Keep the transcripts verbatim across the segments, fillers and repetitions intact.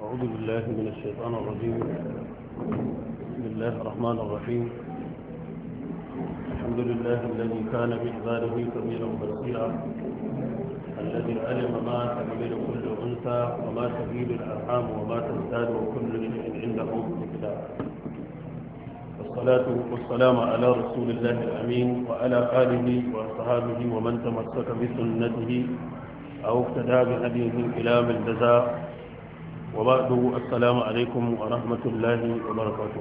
أعوذ بالله من الشيطان الرجيم. بسم الله الرحمن الرحيم. الحمد لله الذي كان بعباده كبيرا بصيرا، الذي علم ما تحمل كل أنثى وما تزيد الأرحام وما تزداد وكل شيء عنده مقدار. والصلاة والسلام على رسول الله الأمين وعلى آله وأصحابه ومن تمسك بسنته أو اقتدى بهديه إلى من جزاء. وبعد السلام عليكم ورحمة الله وبركاته.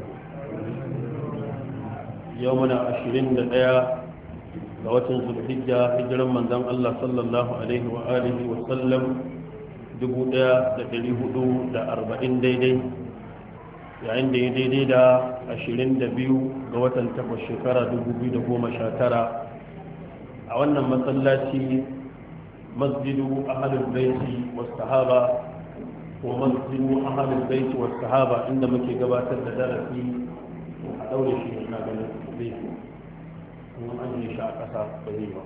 يومنا عشرين دقيقة لواتن ذو الحجة هجرا من دم الله صلى الله عليه وآله وسلم دبو دا دقلي هدو دا أربعين ديدي يعني دي دي دا عشرين دبيو لواتن تقوى الشكرة دبو بي دبو مشاكرة أولنا مسلاتي مسجد أهل البيت والصحابة ومسجد أهل البيت والصحابة عندما كي قبات الدرسي أول شيء نقول به ومن أجل شاكسا بذيبا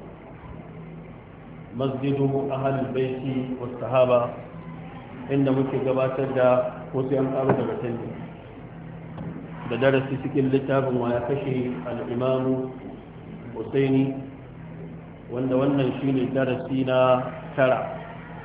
مسجد أهل البيت والصحابة عندما كي قبات الدرسي أمطار درسي درسي سكين لتاب ويكشي الإمام حسيني wanda wannan shine darasi na tara.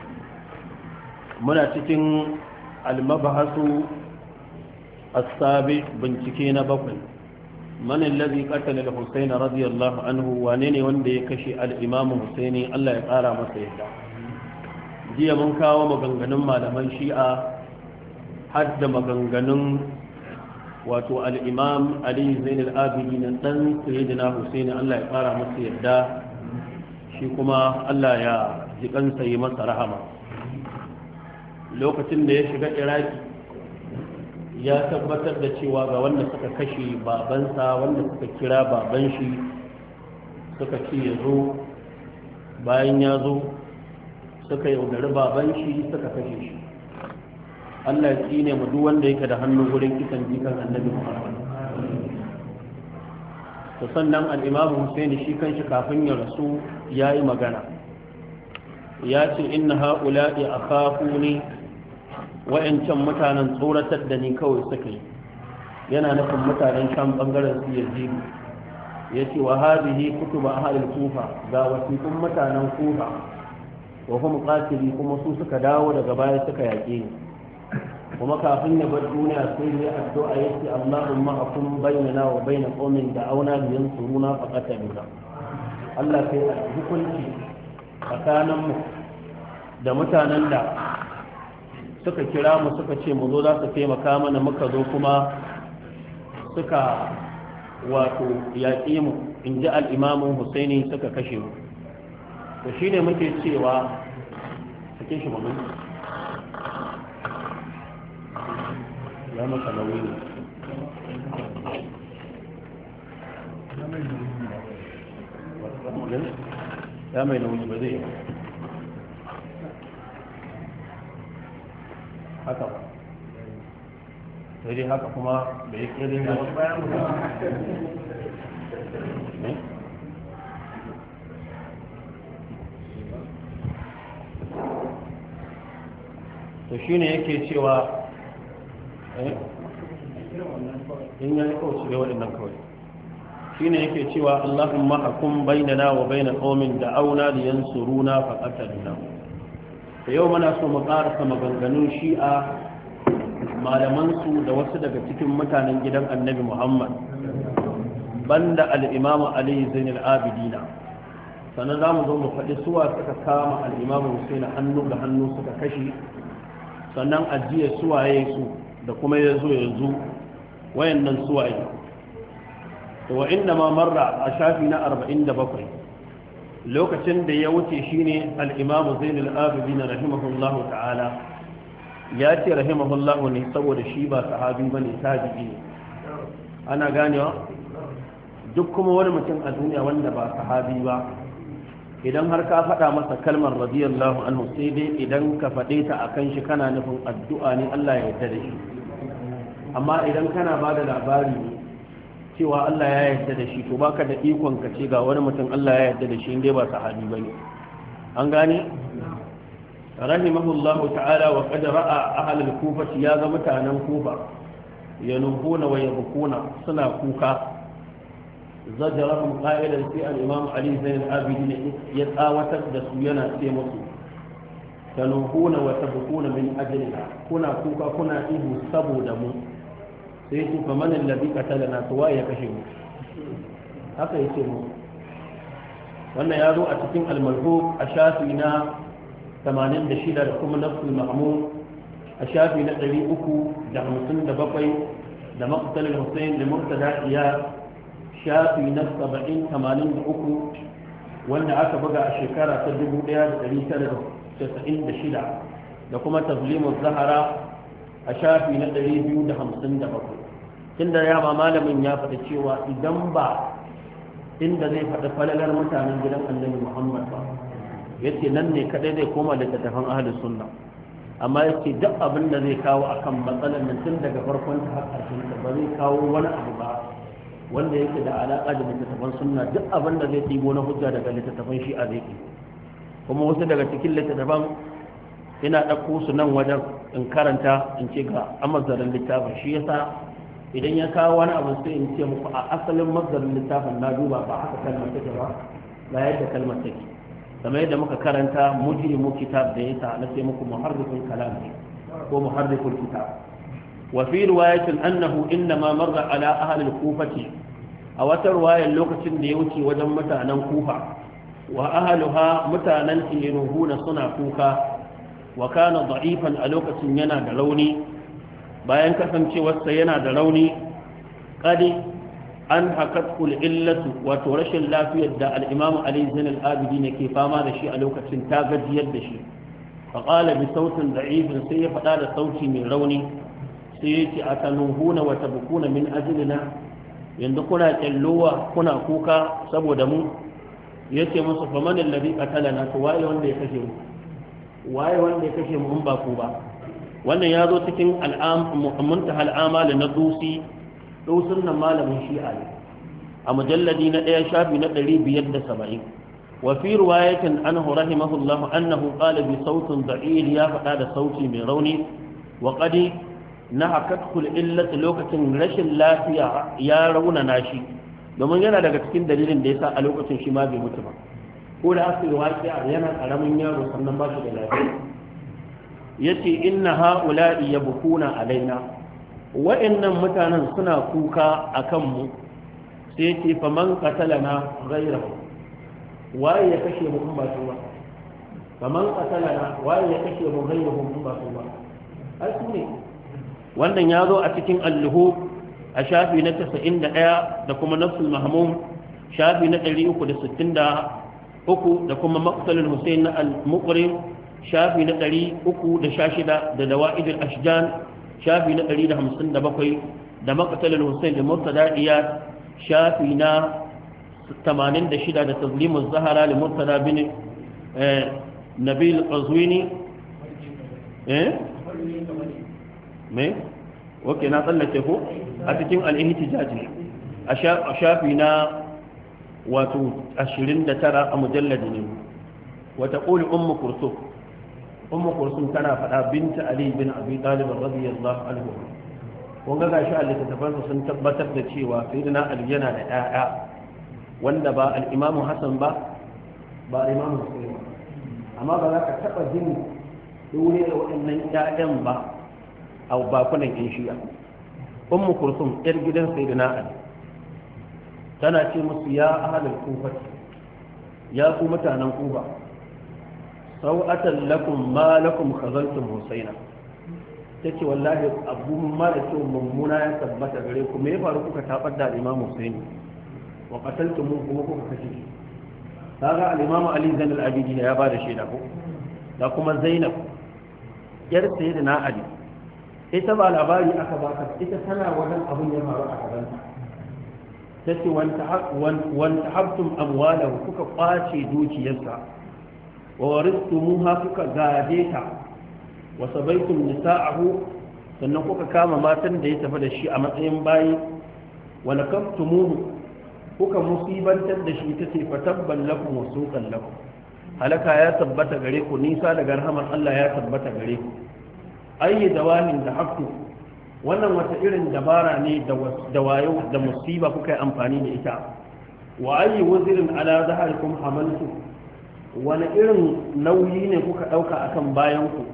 Muna cikin al-mabahasu as-sabi, bincike na bakwai. Man alladhi qatala al-Husayn radiyallahu anhu, wane ne wanda ya kashe al-Imam Husaini, Allah ya kara masa yadda. Jiya mun kawo maganganun malaman Shi'a har da maganganun wato al-Imam Ali Zain al-Abidin dan Sayyidina Husaini, Allah ya kara masa yadda. Shi kuma Allah ya ji kansa yi masa rahama. Lokacin da ya shiga Iraki ya tabbatar da cewa ga wanda suka kashe babansa, wanda suka kira baban shi suka ce ya zo, bayan ya zo suka yaudari baban shi suka kashe shi. Allah ya tsine mu duk wanda yake da hannu gurin kisan jikan Annabi Muhammad. to sannan al'imamu Husaini shi kanshi kafin ya rasu ya yi magana ya ce inna ha'ula'i a kafu ne wa'yancan mutanen tsoratar da ni kawai suka yi, yana nufin mutanen can ɓangaren su yazidu. ya ce wa hazihi kutuba ahlul kufa, ga wasiƙun mutanen kufa wa hum qatili, kuma su suka dawo daga baya suka yaƙe ni. kuma kafin ya bar duniya sai ya addu'a yace Allahumma akum bainana wa bain qaumin da'awna bi yansuruna faqataluna. Allah sai hukunci tsakanin mu da mutanen da suka kira mu suka ce mu zo za su taimaka mana, muka zo kuma suka wato yaƙi mu, in ji al-Imam Husaini, suka kashe mu. to shine muke cewa sake shi mamu ya maka nauyi ne ya mai nauyi ba zai haka ba sai dai haka kuma da ya kere da wasu bayan mutum to shine yake cewa in ya yi kawai shiga waɗannan kawai shi ne yake cewa Allahumma hakum bainana wa baina qaumin da'awna li yansuruna fa qatalna. da yau muna so mu karasa maganganun Shi'a, malaman su da wasu daga cikin mutanen gidan Annabi Muhammad banda al-Imam Ali Zain al-Abidin. sannan zamu zo mu faɗi suwa suka kama al-Imam Hussein hannu da hannu suka kashe, sannan ajiye suwaye su da kuma ya zo yanzu wayannan suwaye. to wa inda ma marra a shafi na arba'in da bakwai lokacin da ya wuce shine al-Imam Zain al-Abidin rahimahullahu ta'ala ya ce rahimahullahu ne saboda shi ba sahabi bane, tabi'i ne. ana ganewa duk kuma wani mutum a duniya wanda ba sahabi ba, idan har ka faɗa masa kalmar radiyallahu anhu sai dai idan ka faɗe ta akan shi kana nufin addu'a ne Allah ya yarda da shi. amma idan kana ba da labari cewa Allah ya yarda da shi, to baka da ikon ka ce ga wani mutum Allah ya yarda da shi inda ba sahabi bane. an gane rahimahullahu ta'ala wa qad ra'a ahli al-kufa ya ga mutanen kufa yanuhuna wa yabkuna suna kuka zajarahum qa'ilan fi al-imam ali zain al-abidin ya tsawatar da su yana ce musu tanuhuna wa tabkuna min ajlina kuna kuka kuna ihu saboda mu sai su fa man alladhi qatalana to waye ya kashe mu haka yace mu wannan ya zo a cikin al-malhub a shafi na tamanin da shida da kuma nafsul mahmud a shafi na ɗari uku da hamsin da bakwai da maqtal al-husayn da murtada iya shafi na saba'in tamanin da uku wanda aka buga a shekara ta dubu ɗaya da ɗari tara da casa'in da shida da kuma tazlimu zahara a shafi na ɗari biyu da hamsin da bakwai tunda ya ma malamin ya faɗa cewa idan ba inda zai faɗi falalar mutanen gidan annabi muhammad ba yace nan ne kadai zai koma da littattafan ahlus sunna amma yace duk abin da zai kawo akan matsalar nan tun daga farkon ta har ƙarshen ta ba zai kawo wani abu ba wanda yake da alaka da littattafan sunna duk abin da zai tigo na hujja daga littattafan shi'a zai yi kuma wasu daga cikin littattafan ina ɗauko su nan wajen in karanta in ce ga amazarin littafin shi yasa idan ya kawo wani abu sai in ce muku a asalin mazarin littafin na duba ba haka kalmar take ba ga yadda kalmar take kamar yadda muka karanta mujrimu kitab da yasa na sai muku muharriful kalam ko muharriful kitab wa fi riwayatin annahu inma marra ala ahli al-kufati a wata riwayar lokacin da ya wuce wajen mutanen kufa wa ahluha mutanen tinuhuna suna kuka wa kana da'ifan a lokacin yana da rauni bayan kasancewarsa yana da rauni qadi an hakatkul illatu wato rashin lafiyar da al'imamu ali zain al'abidi ne ke fama da shi a lokacin ta gajiyar da shi faƙala bi sautin da'ifin sai ya faɗa da sauti mai rauni sai ya ce a tanuhuna wa tabkuna min ajlina yanzu kuna kyallowa kuna kuka saboda mu ya ce musu faman alladhi qatalana to waye wanda ya kashe mu waye wanda ya kashe mu in ba ku ba wannan ya zo cikin al'am muntaha al'amal na dusi dosun nan malamin shi'a ne a mujalladi na ɗaya shafi na ɗari biyar da saba'in wa fi riwayatin anhu rahimahullah annahu qala bi sautin da'il ya faɗa da sauti mai rauni wa qadi nahakatul illat lokacin rashin lafiya ya raunana shi domin yana daga cikin dalilin da yasa a lokacin shi ma bai mutu ba ko da aka yi waƙiya yana karamin yaro sannan ba shi da lafiya yace inna ha'ula'i yabkuna alaina wa'annan mutanen suna kuka a kanmu sai ce faman qatalana ghayrahu waye ya kashe mu in ba su ba faman qatalana waye ya kashe mu ghayrahu in ba su ba ai su ne wannan ya zo a cikin al-luhub a shafi na tasa'in da ɗaya da kuma nafsul mahmum shafi na ɗari uku da sittin da uku da kuma maqtalul husayn na al-muqrim shafi na ɗari uku da sha shida da dawa'id al-ashjan shafi na ɗari da hamsin da bakwai da maqtalul husayn da murtada iyad shafi na tamanin da shida da tazlimuz zahara li murtada bin nabil qazwini eh me wake na tsallake ko a cikin al-ihtijaj a shafi na wato ashirin da tara a mujalladi ne wata qulu ummu kursum ummu kursum tana faɗa binta ali bin abi talib radiyallahu anhu kun ga gashi a littattafansa sun tabbatar da cewa sayyidina ali yana da ƴaƴa wanda ba al-imamu hasan ba ba al-imamu husayn amma ba za ka taba jin dole da waɗannan ƴaƴan ba a bakunan ƴan shi'a ummu kursum ƴar gidan sayyidina ali tana ce musu ya ahlul kufa ya ku mutanen kufa sau'atan lakum ma lakum khazaltum husaina tace wallahi abu mara kyau mummuna ya tabbata gare ku me ya faru kuka tabar da imam husaini wa qataltum kuma kuka kashe shi kaga al-imam ali zain al-abidin ya bada shaida ko da kuma zainab yar sayyidina ali ita ba labari aka baka ita tana wajen abun ya faru a gabanta tace wanta habtum amwalahu kuka kwace dukiyarsa wa waristumuha kuka gade ta wa sabaitum nisa'ahu sannan kuka kama matan da ya tafi da shi a matsayin bayi wa lakaftumuhu kuka musibantar da shi tace fatabban lakum wa suqan lakum halaka ya tabbata gare ku nisa daga rahamar Allah ya tabbata gare ku ayi dawamin da hakku wannan wata irin dabara ne da wayo da musiba kuka yi amfani da ita wa ayi wazirin ala zaharikum hamaltu wani irin nauyi ne kuka dauka akan bayan ku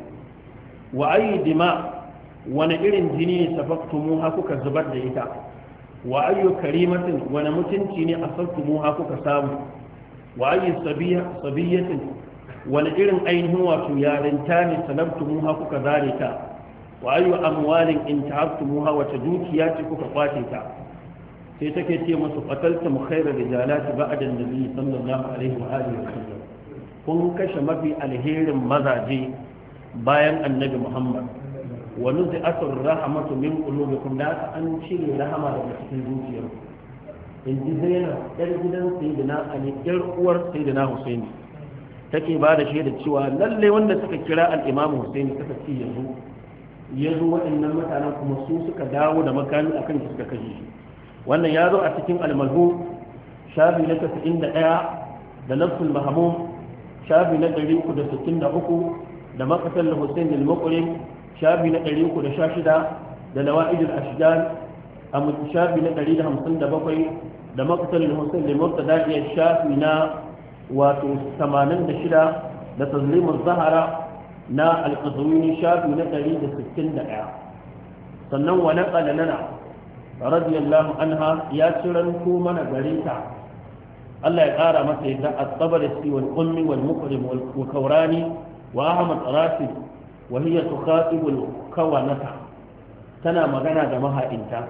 wa ayi dima wani irin jini ne safaktumu ha kuka zubar da ita wa ayi karimatin wani mutunci ne asabtumu ha kuka samu wa ayi sabiyatin wani irin ainihin wato yarinta ne salabtumu ha kuka zare ta wa ayi amwalin in ta'abtumu ha wata dukiya ce kuka kwace ta sai take ce musu qataltum khayra rijalati ba'da an-nabi sallallahu alaihi wa alihi wasallam kun kashe mafi alherin mazaje bayan annabi Muhammad wa nuzi'atur rahmatu min qulubikum la an cire rahama daga cikin zuciyarku in ji Zainab yar gidan sayyidina Ali yar uwar sayyidina Husaini take ba da shaida cewa lalle wanda suka kira al-Imam Husaini suka ce yanzu yanzu waɗannan mutanen kuma su suka dawo da makami akan da suka kashe shi wannan ya zo a cikin al-Mazhub shafi na tasa'in da ɗaya da Nafsul Mahmum shafi na ɗari uku da sittin da uku da Maqtal Husain al-Muqrim shafi na ɗari uku da sha shida da Lawa'id al-Ashjan a shafi na ɗari da hamsin da bakwai da Maqtal Husain al-Murtada shafi na wato tamanin da shida da Tazlim az-Zahra na al-Qazwini shafi na ɗari da sittin da ɗaya sannan wa naqala lana radiyallahu anha ya ciranto mana gare ta Allah ya ƙara masa yadda at-Tabarisi wal Ummi wal Muqrim wal Kawrani wa Ahmad Rasid wa hiya tukhatibu al-kawanata tana magana da maha'inta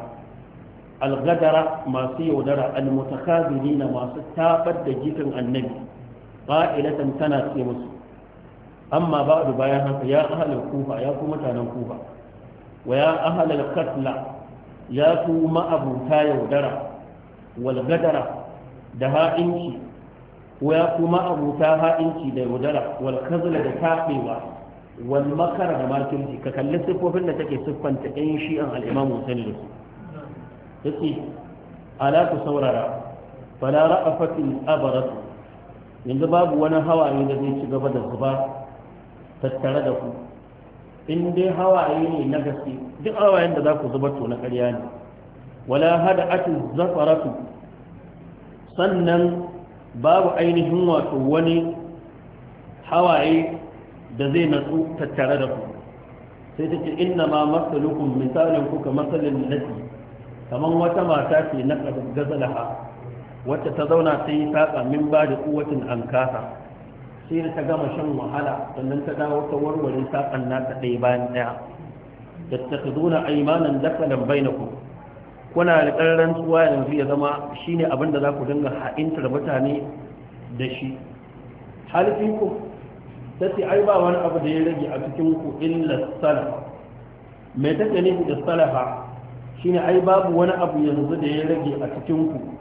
al-gadara masu yaudara al-mutakabirina masu tabar da jikin annabi qa'ilatan tana ce musu amma ba'du bayan haka ya ahlul kufa ya ku mutanen kufa wa ya ahlul qatla ya ku ma'abuta yaudara wal gadara da ha'inci wa ya ku ma'abuta ha'inci da yaudara wal kazla da tabewa wal makara da makirci ka kalli siffofin da take siffanta ɗan shi'an al-imam Husaini da su yace ala ku saurara fala ra'afatil abarat yanzu babu wani hawaye da zai ci gaba da zuba tattare da ku in dai hawaye ne na gaske duk hawayen da za ku zuba to na ƙarya ne wala hada atu zafaratu sannan babu ainihin wato wani hawaye da zai natsu tattare da ku sai ta ce inna ma masalukum misalin ku ka masalin nasi kaman wata mata ce na gazalaha wacce ta zauna ta yi saƙa min ba da kuwatin an kasa sai da ta gama shan wahala sannan ta dawo ta warware saƙan nata ɗaya bayan ɗaya da ta ta zuna aimanan dakalan bainaku kuna da ƙararren tsuwa yanzu ya zama shine abin da za ku dinga ha'intar mutane da shi halifinku ta ce ai ba wani abu da ya rage a cikin ku illa salafa mai take nufi da salafa shine ai babu wani abu yanzu da ya rage a cikin ku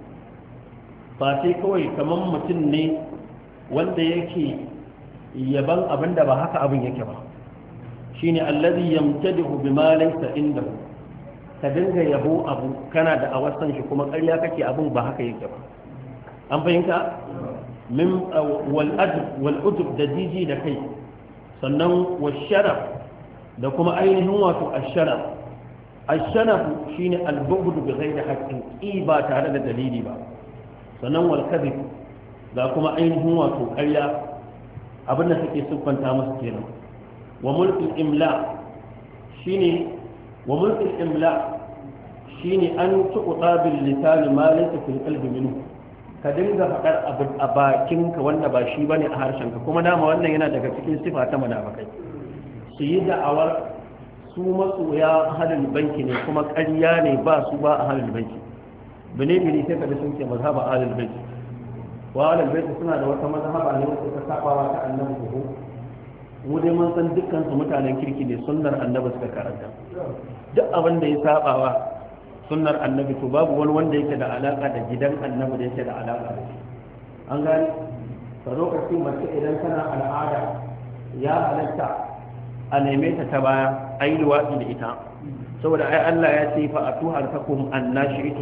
ba sai kawai kamar mutum ne wanda yake yaban abin da ba haka abin yake ba shine allazi yamtadihu bima laysa indahu ka dinga yabo abu kana da awasan shi kuma ƙarya kake abin ba haka yake ba an fahimta min wal adb wal udb da jiji da kai sannan washaraf da kuma ainihin wato asharaf asharaf shine al-bughd bi ghairi haqqin i ba tare da dalili ba sannan wal kadhib ga kuma ainihin wato ƙarya abinda take siffanta musu kenan wa mulkul imla shine wa mulkul imla shine an tuqta bil lisan ma laysa fil qalbi minhu ka dinga faɗar abu a bakinka wanda ba shi bane a harshenka kuma dama wannan yana daga cikin sifa ta munafikai su yi da'awar su masoya halin banki ne kuma ƙarya ne ba su ba a halin banki bane bane sai ka da sun ce mazhaba halin banki wa halin banki suna da wata mazhaba ne wacce ta sabawa ta annabi ko mu dai mun san dukkan su mutanen kirki ne sunnar annabi suka karanta duk abin da ya sabawa sunnar annabi to babu wani wanda yake da alaka da gidan annabi da yake da alaka da shi an gani ka lokaci mace idan tana al'ada ya halatta a neme ta ta baya a yi luwaɗi da ita saboda ai Allah ya ce fa atu harkakum annashitu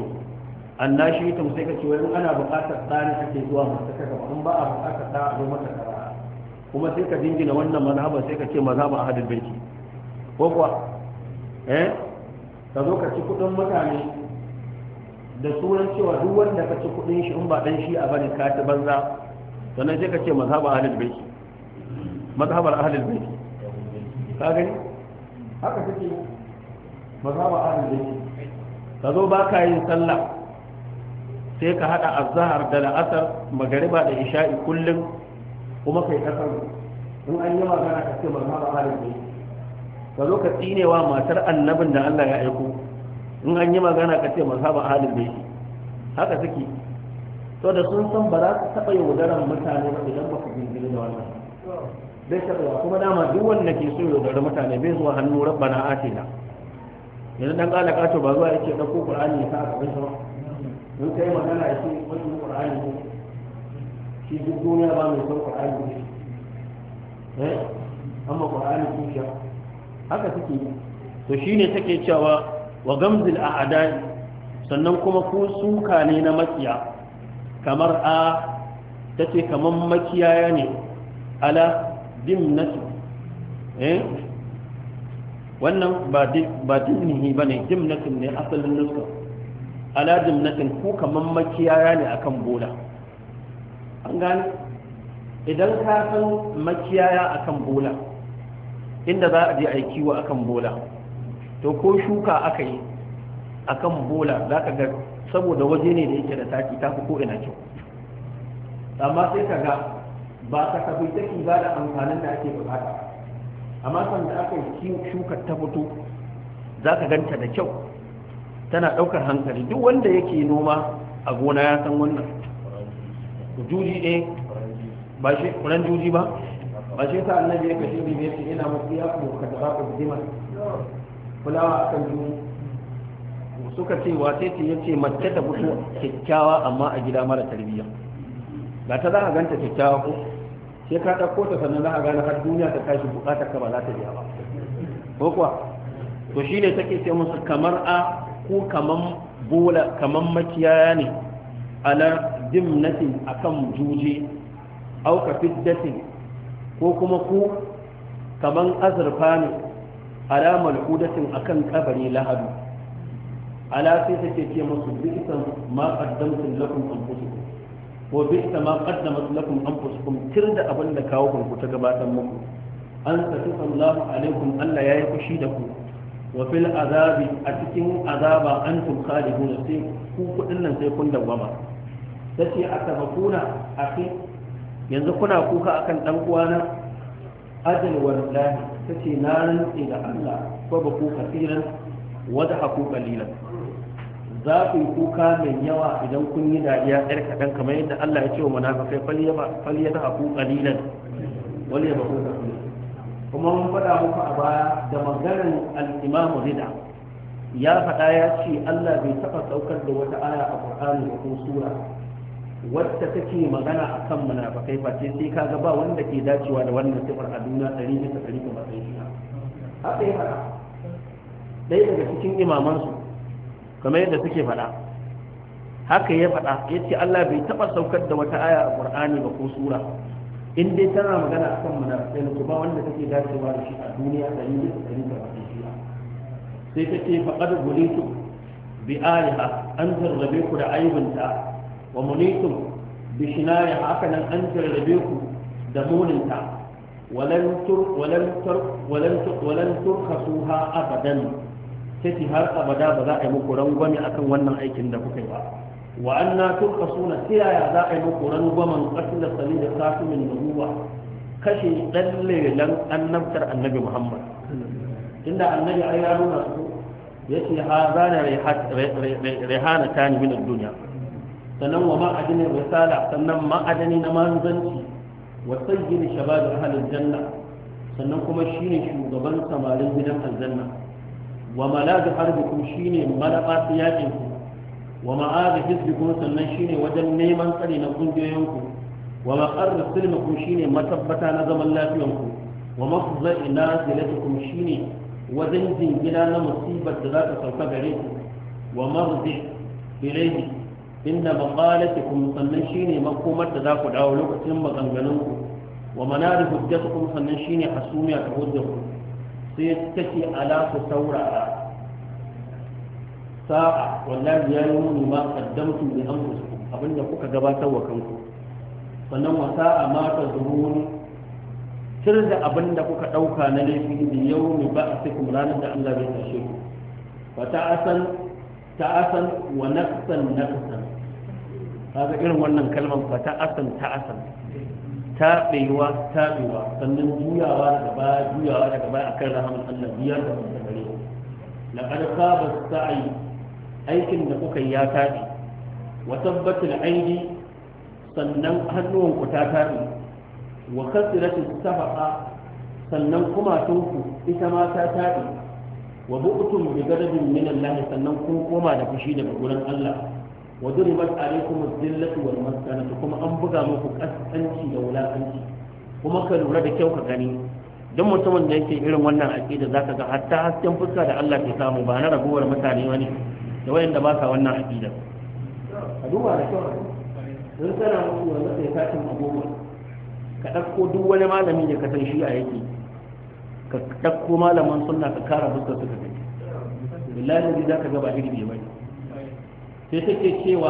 annashitu sai ka ce wani ana buƙatar tsani ake zuwa mace ta gaba in ba a buƙatar da a zo mata ta kuma sai ka dingina wannan mazhaba sai ka ce mazhaba ahlul baiti ko kuwa eh ka zo ka ci kudin mutane da sunan cewa duk wanda ka ci kudin shi in ba dan shi a bane ka ci banza sannan sai ka ce mazhaba ahlul baiti mazhabar ahlul baiti ka gani haka take mazhaba ahlul baiti ka zo ba ka yin sallah sai ka hada azhar da la'asar magariba da isha'i kullum kuma kai kasar in an yi magana ka ce mazhaba ahlul baiti ka zo ka tsinewa matar annabin da Allah ya aiko in an yi magana ka ce mazhaba ahlul baiti haka suke to da sun san ba za su taɓa yaudaran mutane ba idan ba ku gingiri da wannan bai taɓa kuma dama duk wanda ke so yaudara mutane bai zuwa hannu rabbana atina yanzu dan kala kato ba zuwa yake dauko qur'ani ya sa a gaban sa in kai magana ya ce wannan qur'ani ne shi duk duniya ba mai son qur'ani ne eh amma qur'ani kun sha haka take to shine take cewa wa gamzil a'da'i sannan kuma ku suka ne na makiya kamar a tace kaman makiyaya ne ala dimnati eh wannan ba ba dimnihi bane dimnatin ne asalin nuska ala dimnatin ku kaman makiyaya ne akan bola an gane idan ka san makiyaya akan bola inda za a je a yi kiwo akan bola to ko shuka aka yi akan bola za ka ga saboda waje ne da yake da taki ta fi ko ina kyau amma sai ka ga ba ka tafi take ba da amfanin da ake bukata amma sanda aka yi shukar ta fito za ka ganta da kyau tana ɗaukar hankali duk wanda yake noma a gona ya san wannan juji ɗaya ba shi kuran juji ba ba shi sa annabi ya kashe ne ya ce ina masu ya kuma ka taɓa ku zima fulawa akan juji suka ce wace ce ya ce mace ta fito kyakkyawa amma a gida mara tarbiyya ga ta za a ganta kyakkyawa ko sai ka ɗauko ta sannan za a gane har duniya ta tashi buƙatar ka ba za ta biya ba ko kuwa to shi ne take ce musu kamar a ko kaman bola kaman makiyaya ne ala dimnatin akan juje au ka fiddatin ko kuma ku kaman azurfa ne ala malhudatin akan kabari lahadu ala sai take ce musu bi'san ma qaddamtum lakum anfusukum wa bi'sa ma qaddamat lakum anfusukum tirda abin da kawo ku ta gabatar muku an tafi Allahu alaikum Allah yayi fushi da ku wa fil azabi a cikin azaba antum khalidun sai ku kudin nan sai kun dawama tace atabakuna akhi yanzu kuna kuka akan dan uwana ajal wallahi tace na rantsi da Allah ko ba ku kafiran wada haku qalilan za ku yi kuka mai yawa idan kun yi dariya ɗar kaɗan kamar yadda Allah ya ce wa munafikai falyata haku qalilan wal yabaku kafiran kuma mun faɗa muku a baya da maganar al-Imam Rida ya faɗa ya ce Allah bai taɓa saukar da wata aya a Qur'ani ko sura wacce take magana akan munafikai ba sai sai kaga ba wanda ke dacewa da wannan sifar a duniya ɗari bisa ɗari kuma sai shi haka ya faɗa dai daga cikin imamansu kamar yadda suke faɗa haka ya faɗa ya ce Allah bai taɓa saukar da wata aya a Qur'ani ba ko sura in dai tana magana akan munafikai ne ba wanda take dacewa da shi a duniya da yin da yin da shi sai take faqad gulitu bi aliha an jarrabe ku da aibinta wa munitum bi shinaya haka nan an jarrabe ku da muninta walan tur walan tur walan tur walan turkhasuha abadan sai har abada ba za a yi muku rangwame akan wannan aikin da kuka yi ba wa anna turqasuna tiyaya za a yi muku rangwamen qatil salil da kasimin nubuwa kashe dan lelan annabtar annabi Muhammad inda annabi ai ya nuna su yace hazana rihana tani min ad-dunya sannan wa ma adini risala sannan ma adani na manzanci wa sayyid shabab ahli janna sannan kuma shine shugaban samarin gidan aljanna wa maladu harbikum shine malaba yakin ku wa ma'azi hizbikum sannan shine wajen neman tsari na kungiyoyinku wa maqarr silmikum shine matabbata na zaman lafiyanku wa mafza'i nazilatukum shine wajen jingina na musibar da za ta sauka gare ku wa marji ilayhi inda maqalatukum sannan shine makomar da za ku dawo lokacin maganganunku wa manar hujjatukum sannan shine hasumiya ta hujjatu sai take ala ku saurara sa'a wallahi ya yi muni ma qaddamtu bi anfusikum abinda kuka gabatar wa kanku sannan wa sa'a ma tazuruni sir da abinda kuka dauka na laifi da yawmi ba'athikum ranar da Allah bai tashe ku fa ta'asan ta'asan wa naqsan naqsan kaga irin wannan kalmar fa ta'asan ta'asan taɓewa taɓewa sannan juyawa daga baya juyawa daga baya akan rahaman Allah biyar da wata gare laqad khaba sa'i aikin da kuka ya taɓe wa tabbatul aidi sannan hannuwan ku ta taɓe wa kasiratu safaqa sannan kumatunku ita ma ta taɓe wa bu'tum bi gadabin min Allah sannan kun koma da fushi daga gurin Allah wa duribat alaykum az-zillatu wal maskanatu kuma an buga muku kaskanci da wulakanci kuma ka lura da kyau ka gani duk mutumin da yake irin wannan aqida zaka ga hatta hasken fuska da Allah ke samu ba na raguwar mutane wani da wayanda ba sa wannan aqida ka duba da kyau dan kana mutu wanda sai katin abubuwa ka dauko duk wani malami da ka san shi a yake ka dauko malaman sunna ka kara fuskar su ka gani billahi zaka ga ba iri bai bane sai take cewa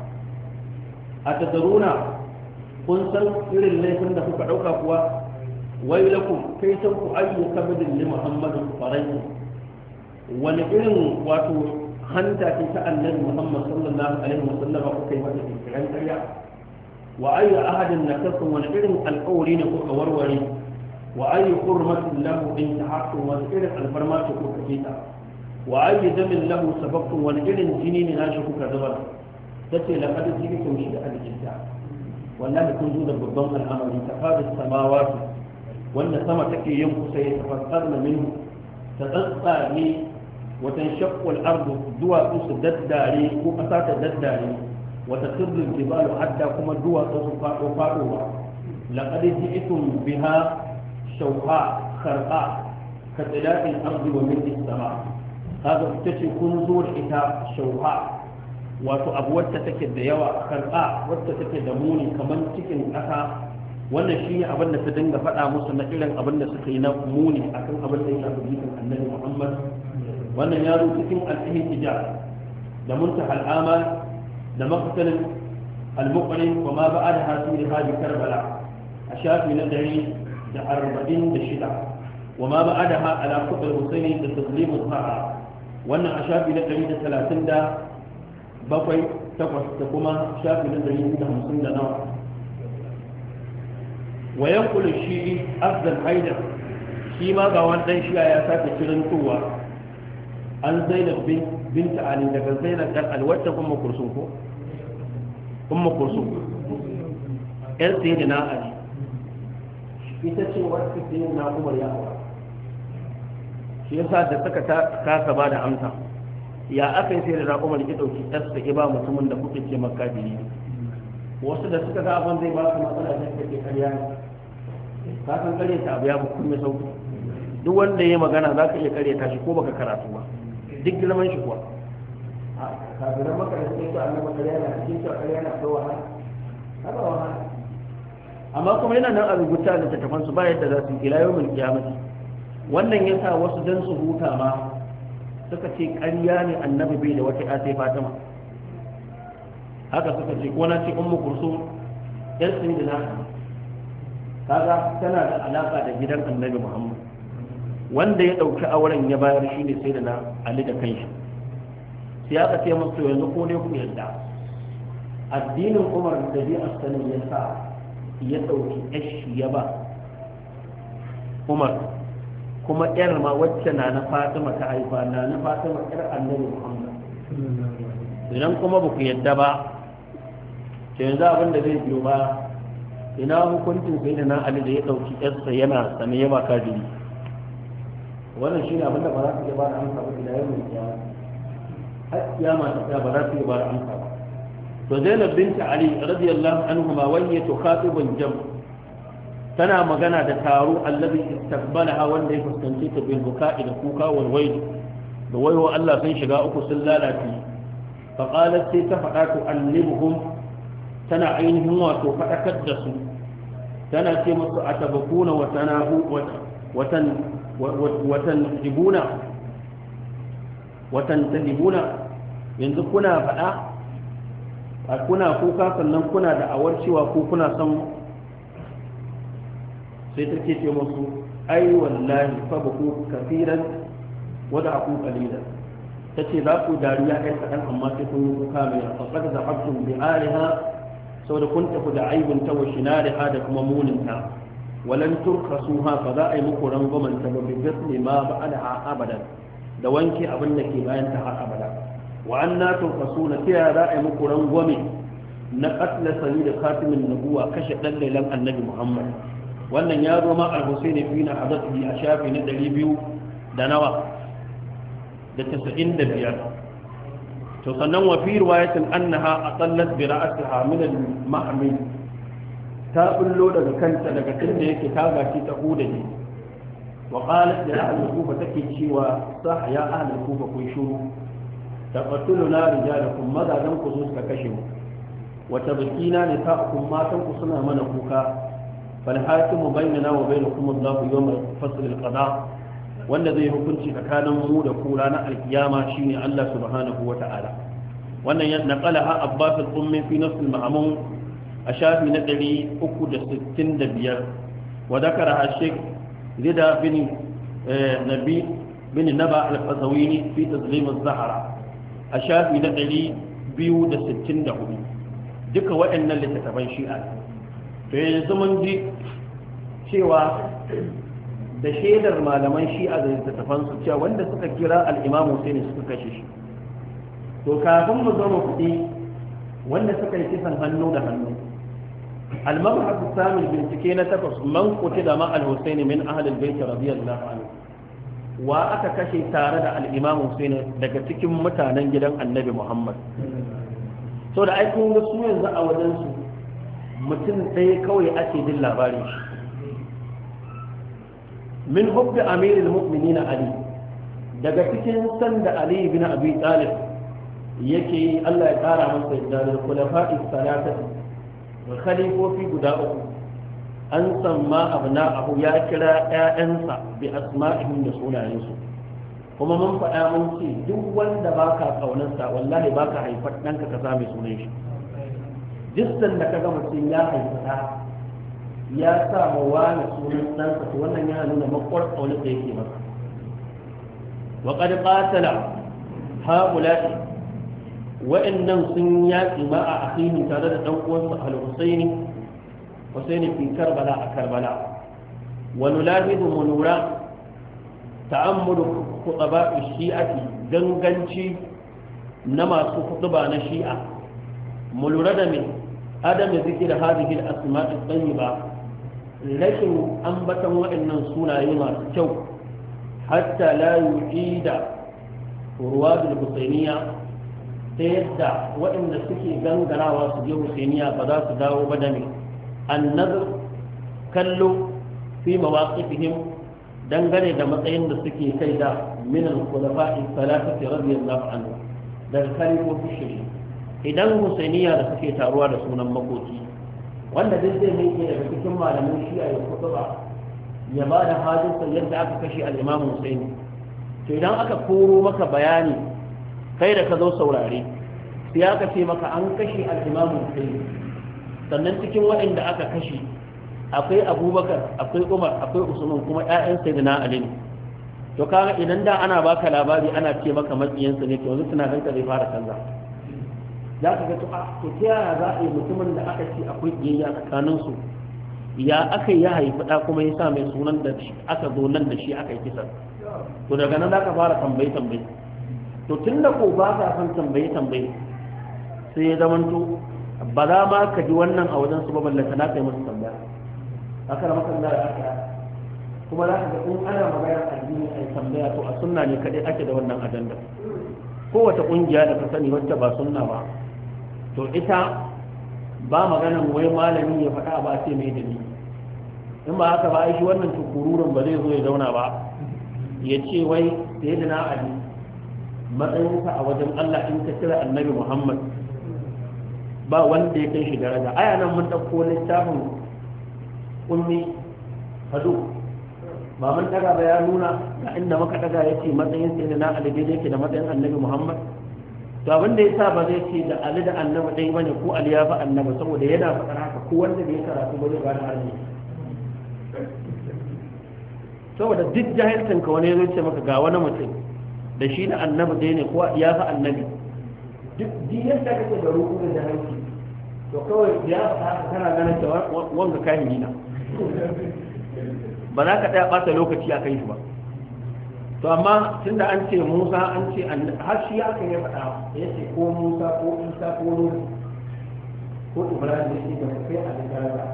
a tadaruna kun san irin laifin da kuka ɗauka kuwa wai lakum kai san ku ayyu kabidin li muhammadin farai wani irin wato hanta ce ta annabi muhammad sallallahu alaihi wasallam kuka yi mata kiran ƙarya wa ayyu ahadin nakasun wani irin alƙawari ne kuka warware wa ayyu hurmatin lahu in tahaqqa wani irin alfarma ce kuka kita wa ayi damin lahu sababtum wani irin jini ne nashi kuka zubar tace laqad jibitum shi al-jinta wallahi kun zo da babban al'amari ta fadis samawati wanda sama take yin kusa ya tafassarna minhu ta tsatsare wa tanshaqqu al-ardu duwa su daddare ko kasa ta daddare wa tasirru al-jibalu hadda kuma duwa su fado fadowa laqad jibitum biha shawha kharqa ka tilaqi al-ardi wa min as-sama' kaga ita ce kun zo da ita shauha wato abu wacce take da yawa karɓa wacce take da muni kamar cikin ƙasa wannan shi ne abin da ta dinga faɗa musu na irin abin da suka yi na muni akan abin da ya shafi jikin annabi muhammad wannan ya zo cikin al-ihtija da muntaha al-amal da maqtal al-muqrin wa ma ba'da hasiri hadi karbala a shafi na dari da arba'in da shida wa ma ba'daha ala qutl husaini da tazlimu sa'a wannan a shafi na ɗari da talatin da bakwai takwas da kuma shafi na ɗari da hamsin da nawa wayan kula shi afzal haidar shi ma ga wani ɗan shiya ya sake kirantowa an zainab binta ali daga zainab ɗan alwata kuma kursun ko kuma kursun yan sai da na ali ita ce wata sai na umar ya aura shi yasa da suka kasa ba da amsa ya aka yi sai da umar ya dauki ɗarsa ya ba mutumin da kuke ce makabiri wasu da suka ga abin zai ba su matsala da suke karya ne ka san kare ta abu ya fi kuma sauki duk wanda ya magana za ka iya kare ta shi ko baka karatu ba duk girman shi kuwa a kafiran maka da suke cewa annabi karya na cikin cewa karya na akwai wahala haka wahala amma kuma yana nan a rubuta da tattafansu ba yadda za su ila yawmin kiyamati wannan ya sa wasu don su huta ma suka ce ƙarya ne annabi bai da wata ya sai fatima haka suka ce ko na ce ummu kursu yar sun da na kaga tana da alaka da gidan annabi muhammad wanda ya ɗauki auren ya bayar shi ne sai da na ali da kanshi sai aka ce musu yanzu ko ne ku yarda addinin umar da bi asali ya sa ya ɗauki yashi ya ba umar kuma yar ma wacce na na fatima ta haifa na na fatima yar annabi muhammad idan kuma ba ku yadda ba ke yanzu abin da zai biyo ba ina hukuncin sai da na ali da ya ɗauki yarsa yana sane ya ba kajiri wannan shi ne abin da ba za su iya ba da amsa ba ila yau mai kiyama har kiyama ta ba za su iya ba da amsa ba to zainab binta ali radiyallahu anhu ma wani tukhatibun jam' tana magana da taro allazi istaqbalaha wanda ya fuskanci ta bil buka'i da kuka wal wayl da wayo Allah sun shiga uku sun lalace fa qalat sai ta fada ku allibuhum tana ainihin wato fadakar da su tana ce musu atabakuna wa tanahu watan watan tibuna watan tibuna yanzu kuna faɗa a kuna kuka sannan kuna da awar cewa ku kuna son sai take ce musu ai wallahi fa baku kafiran wada aku qalilan tace za ku dariya kai kadan amma sai kun yi kuka mai faqad zahabtum bi aliha saboda kun tafi da aibun ta wa shinariha da kuma muninta walan turkasuha fa za a yi muku rangwamen ta bi gasli ma ba'daha abadan da wanke abin da ke bayan ta har abada wa anna turkasuna ta za a yi muku rangwame na qatla sayyid khatimin nubuwa kashe dan lailan annabi Muhammad wannan ya zo ma al-Husaini fi na hadisi a shafi na ɗari biyu da nawa da tasa'in da biyar to sannan wa fi riwayatin annaha aqallat bi ra'siha min al-mahmil ta bullo daga kanta daga tunda yake ta gashi ta huda ne wa qalat li ahli kufa take cewa sah ya ahli kufa kun shuru taqatuluna rijalakum mazadan ku suka kashe mu wa tabkina nisa'ukum matan ku suna mana kuka fal hakimu bainana wa bainakum Allah yawm fasl al-qada wanda zai hukunci tsakanin mu da ku ranar alkiyama shine Allah subhanahu wata'ala wannan ya naqalaha Abbas al-Ummi fi nafs al-Ma'mun a shafi na ɗari uku da sittin da biyar wa zakara Sheikh Rida bin Nabi bin Naba al-Qazawini fi tazlim az-Zahra a shafi na ɗari biyu da sittin da hudu duka waɗannan littattafan Shi'a to yanzu mun ji cewa da shaidar malaman Shi'a da littattafan su cewa wanda suka kira al-Imam Hussein suka kashe shi to kafin mu zo mu fudi wanda suka yi kisan hannu da hannu al-mabhath al-thamil bincike na takwas man qutila ma al-Husayn min ahli al-bayt radiyallahu anhu wa aka kashe tare da al-Imam Hussein daga cikin mutanen gidan Annabi Muhammad so da ai kun ga su yanzu a wajen su mutum ɗaya kawai ake jin labarin shi min hubbi amirul mu'minin Ali daga cikin sanda Ali ibn Abi Talib yake Allah ya kara masa yadda da khulafa'i salatati wa khalifofi guda uku an samma abna'ahu ya kira ƴaƴansa bi asma'ihim da sunayensu kuma mun faɗa mun ce duk wanda baka kaunarsa wallahi baka haifar ɗanka ka same sunan shi jistan da kaga mutum ya haifa ya sa ma wani sunan ɗansa to wannan yana nuna makwar kaunar da yake masa wa qad qatala haula'i wa'annan sun yaƙi ma a akhihi tare da ɗan uwansa al-Husaini Husaini fi Karbala a Karbala wa nulahidu munura ta'ammudu khutaba shi'ati ganganci na masu khutba na shi'a mulura da min adam zikir hadhihi al-asma' at-tayyiba rashin ambatan wa'annan sunaye masu kyau hatta la yu'ida ruwad al-Husainiyya ta yadda waɗanda suke gangarawa su je Husainiya ba za su dawo ba da ne annazar kallo fi mawaqifihim dangane da matsayin da suke kai da min al-khulafa'i thalathati radiyallahu anhu daga khalifofi shiri idan Husainiya da suke taruwa da sunan makoki wanda duk zai mai daga cikin malamin Shi'a ya kutuba ya ba da hadisa yadda aka kashe al-Imam Husaini to idan aka koro maka bayani kai da ka zo saurare sai aka ce maka an kashe al-Imam Hussein sannan cikin waɗanda aka kashe akwai Abubakar akwai Umar akwai Usman kuma ƴaƴan Sayyidina Ali ne to kaga idan da ana baka labari ana ce maka matsiyansa ne to yanzu tunanin ka zai fara canza za ka ga to a to ta yaya za a yi mutumin da aka ce akwai kiyayya tsakanin su ya aka ya haifi da kuma ya sa mai sunan da aka zo nan da shi aka yi kisan to daga nan za ka fara tambaye tambaye to tun da ko ba ka san tambaye tambaye sai ya zamanto ba za ma ka ji wannan a wajen su ba ballanta na kai musu tambaya aka rama kan da aka kuma za ka ga in ana magana addini ai tambaya to a sunna ne kadai ake da wannan ajanda kowace kungiya da ka sani wacce ba sunna ba to ita ba maganan wai malami ya faɗa ba sai mai dalili in ba haka ba ai shi wannan tukururun ba zai zo ya zauna ba ya ce wai sayyidina Ali matsayinsa a wajen Allah in ka kira annabi Muhammad ba wanda ya kai shi daraja aya nan mun ɗauko littafin ummi hadu ba mun daga ba ya nuna ga inda muka daga yake matsayin sai na Ali dai yake da matsayin Annabi Muhammad to abin da yasa ba zai ce da Ali da Annabi dai bane ko Ali ya fa Annabi saboda yana faɗar haka ko wanda bai karatu ba zai gane hali saboda duk jahilcin ka wani zai ce maka ga wani mutum da shi da Annabi dai ne ko ya fa Annabi duk diyan da kake da ruku da jahilci to kawai ya faɗa haka kana ganin cewa wanga kahiri na ba za ka ɗaya ɓata lokaci a kai shi ba to amma tun da an ce musa an ce har shi aka yi faɗa ya ce ko musa ko isa ko nuhu ko ibrahim da shi da kai a littara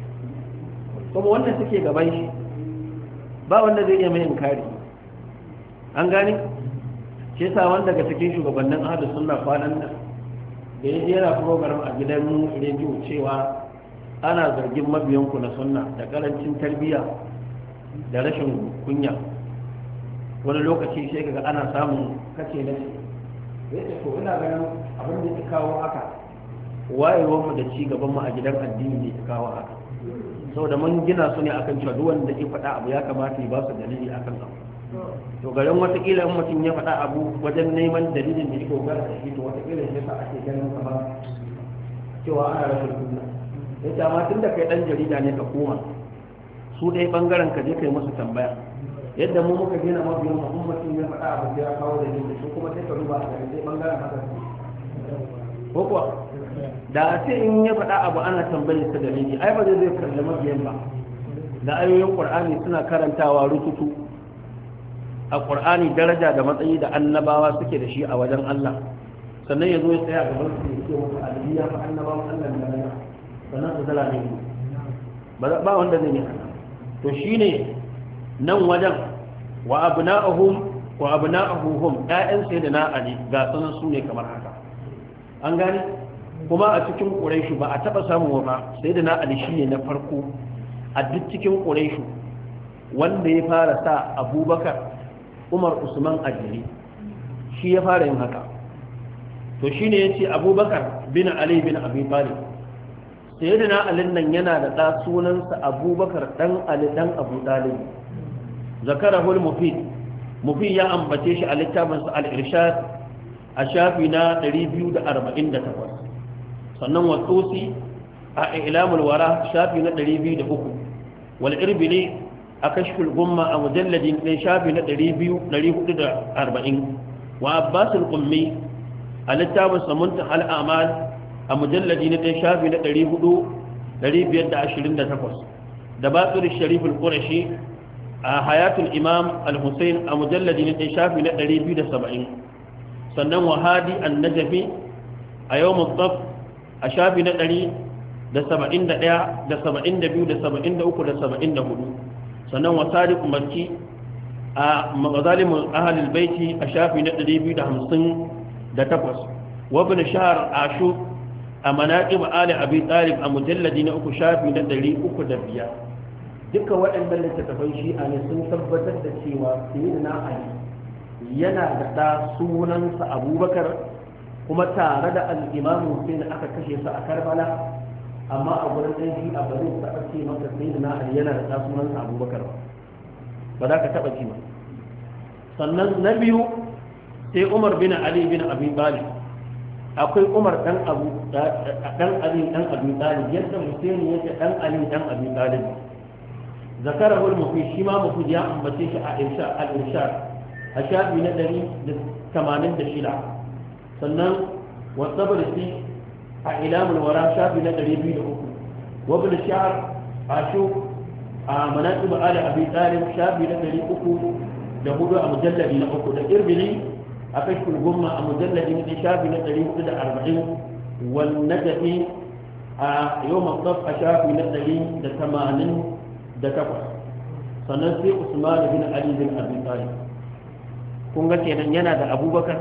kuma wanda suke gaban shi ba wanda zai iya mai inkari an gane shi yasa wanda daga cikin shugabannin ahlus sunna kwanan nan da ya je yana program a gidan rediyo cewa ana zargin mabiyanku na sunna da karancin tarbiyya da rashin kunya wani lokaci sai kaga ana samun kace na shi yace to ina ganin abin da ya kawo haka wayewar mu da ci gaban mu a gidan addini ne ya kawo haka saboda mun gina su ne akan cewa duk wanda ya faɗa abu ya kamata ya ba su dalili akan abu to garin watakila in mutum ya faɗa abu wajen neman dalilin da ya dogara da shi to watakila ya sa ake ganin kamar cewa ana rashin kunya yace amma tunda kai dan jarida ne ka koma su dai bangaren ka je kai musu tambaya yadda mu muka gina mabiyan mu kuma mutum ya faɗa abu ya kawo da jini su kuma sai ka duba a gari sai bangaren haka ko kuwa da sai in ya faɗa abu ana tambayar sa dalili ai ba zai zai kalli mabiyan ba da ayoyin qur'ani suna karantawa rututu a qur'ani daraja da matsayi da annabawa suke da shi a wajen Allah sannan ya zo ya tsaya gaban su ya ce musu aliya fa annabawan Allah ne sannan su zala ne ba wanda zai yi haka to shine nan wajen wa abna'uhum wa abna'uhum ƴaƴan sayyidina Ali ga sanan su ne kamar haka an gane kuma a cikin Quraysh ba a taba samu ba sayyidina Ali shine na farko a duk cikin Quraysh wanda ya fara sa Abubakar Umar Usman Ajili shi ya fara yin haka to shine yace Abubakar bin Ali bin Abi Talib sayyidina Ali nan yana da ɗa sunansa Abubakar dan Ali dan Abu Talib zakarahu al-mufid mufid ya ambace shi a littafin sa al-irshad a shafi na ɗari biyu da arba'in da takwas sannan wasusi a ilamul wara shafi na ɗari biyu da uku wal irbili a kashful gumma a mujalladin ɗin shafi na ɗari biyu ɗari hudu da arba'in wa abbas al-qummi a littafin sa muntahal amal a mujalladi na ɗin shafi na ɗari hudu ɗari biyar da ashirin da takwas da batsir sharif al-qurashi a hayatul imam al-husayn a mujalladi na ɗin shafi na ɗari biyu da saba'in sannan wahadi an-najafi a yawon tsaf a shafi na ɗari da saba'in da ɗaya da saba'in da biyu da saba'in da uku da saba'in da hudu sannan wasadi umarci a mazalimin ahalil baiti a shafi na ɗari biyu da hamsin da takwas wabin shahar ashu a manaƙib ali abi talib a mujalladi na uku shafi na ɗari uku da biyar duka waɗannan littattafan shi'a ne sun tabbatar da cewa sayyidina ali yana da ɗa sunansa abubakar kuma tare da al'imamu hussein aka kashe su a karbala amma a gurin ɗan shi'a ba zai taɓa ce maka sayyidina ali yana da ɗa sunansa abubakar ba ba za ka taɓa ce ba sannan na biyu sai umar bin ali bin abi talib akwai umar dan abu dan ali dan abi talib yadda hussein yake dan ali dan abi talib zakarahu al-mufid shi ma mufid ya ambace shi a irshad al-irshad a shafi na ɗari da tamanin da shida sannan wasabarisi a ilamul wara shafi na ɗari biyu da uku wabin shahar a shu a manaƙib ali abi talib shafi na ɗari uku da hudu a mujalladi na uku da irbili a kashful gumma a mujalladi na shafi na ɗari hudu da arba'in wal najafi a yau matsaf a shafi na ɗari da tamanin da takwas sannan sai usman bin ali bin abi talib kun ga kenan yana da abubakar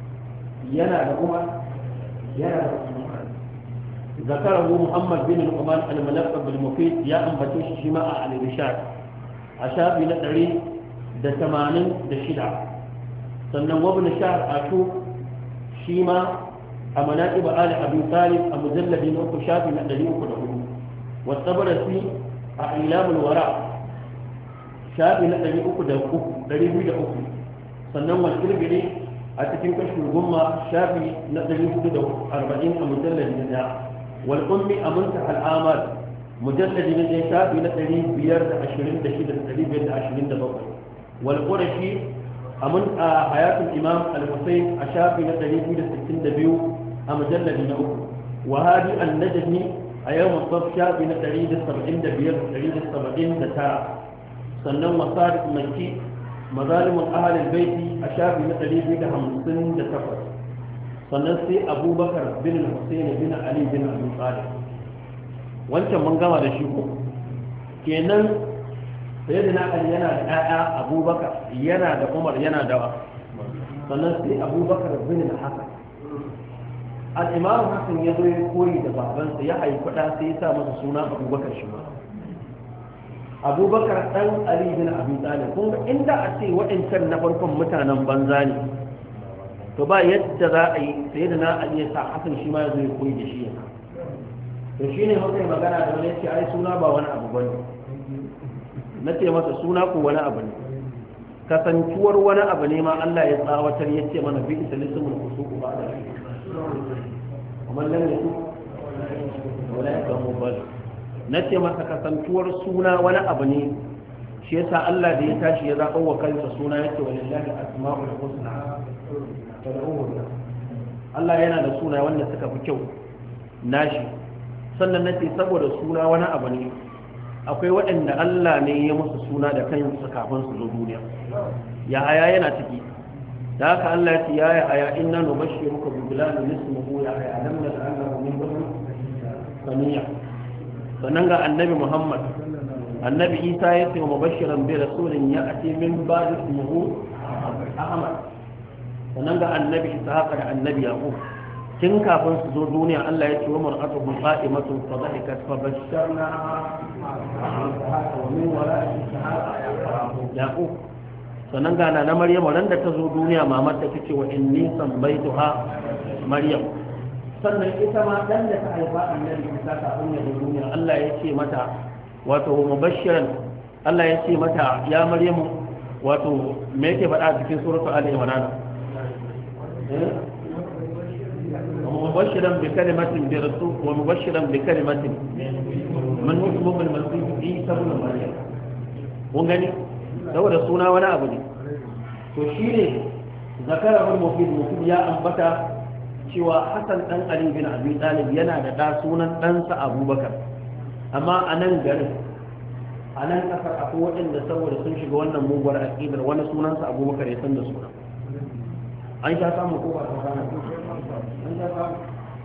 yana da umar yana da usman zakarahu muhammad bin umar al-malaqab bil-mufid ya ambace shi shi ma a al-irshad a shafi na ɗari da tamanin da shida sannan wabin shahr ashu shi ma a manaqib ali abi talib a mujalladi na uku shafi na ɗari uku da hudu wasabarasi a ilamul wara shafi na ɗari uku da uku ɗari biyu da uku sannan wal irbiri a cikin kashin gumma shafi na ɗari hudu da arba'in a mujalladi na ɗaya wal ummi a muntaha al'amal mujalladi na ɗaya shafi na ɗari biyar da ashirin da shida da ɗari biyar da ashirin da bakwai wal qurashi a mun a hayatul imam al-husayn a shafi na ɗari biyu da sittin da biyu a mujalladi na uku wa hadi an-najmi a yawon saf shafi na ɗari da saba'in da biyar da ɗari da saba'in da tara sannan wasadiq makki mazalimin ahalin baiti a shafi na ɗari biyu da hamsin da takwas sannan sai abubakar bin hussein bin ali bin abu talib wancan mun gama da shi ko kenan sai da na ali yana da ƴaƴa abubakar yana da umar yana da sannan sai abubakar bin hasan al-imam hasan ya zo ya koyi da babansa ya haifi ɗa sai ya sa masa suna abubakar shi ma abubakar ɗan ali bin abi talib kun ga inda a ce waɗancan na farkon mutanen banza ne to ba yadda za a yi sai da na ali ya sa hasan shi ma ya zo ya koyi da shi yana to shi ne muka yi magana da wani ce ai suna ba wani abu bane na ce masa suna ko wani abu ne kasantuwar wani abu ne ma Allah ya tsawatar ya ce mana bi isa lismul fusuq ba da shi kuma lan yasu wala yakamu bal na ce masa kasantuwar suna wani abu ne shi yasa Allah da ya tashi ya zaɓa wa kansa suna yake walillahi asma'ul husna Allah yana da suna wanda suka fi kyau nashi sannan nace saboda suna wani abu ne akwai waɗanda Allah ne ya musu suna da kansu kafin su zo duniya ya haya yana ciki da haka Allah ya ce ya haya inna nubashshiruka bi gulamin ismuhu ya haya lam nas'alahu min qabl samiya sannan ga annabi Muhammad annabi Isa ya ce wa mubashiran bi rasulin ya'ti min ba'di ismuhu Ahmad sannan ga annabi Isa da annabi Yaqub tun kafin su zo duniya Allah ya ce wa mar'atuhu qa'imatun fa dhahikat fa basharna wa min wara'i Yaqub sannan ga na Maryam ran da ta zo duniya mamar ta ce wa inni sammaituha Maryam sannan ita ma dan da ta haifa annabi Isa kafin ya zo duniya Allah ya ce mata wato mubashiran Allah ya ce mata ya Maryamu wato me yake faɗa cikin suratu Ali Imran ومبشرا بكلمة برسول ومبشرا بكلمة من اسمه المسيح عيسى ابن مريم وغني saboda suna wani abu ne to shine zakara mufid mufid ya ambata cewa Hassan dan Ali bin Abi Talib yana da da sunan ɗansa Abubakar amma a nan garin a nan kasar akwai waɗanda saboda sun shiga wannan muguwar aqidar wani sunansa Abubakar ya san da suna an sha samu ko ba ta samu an sha samu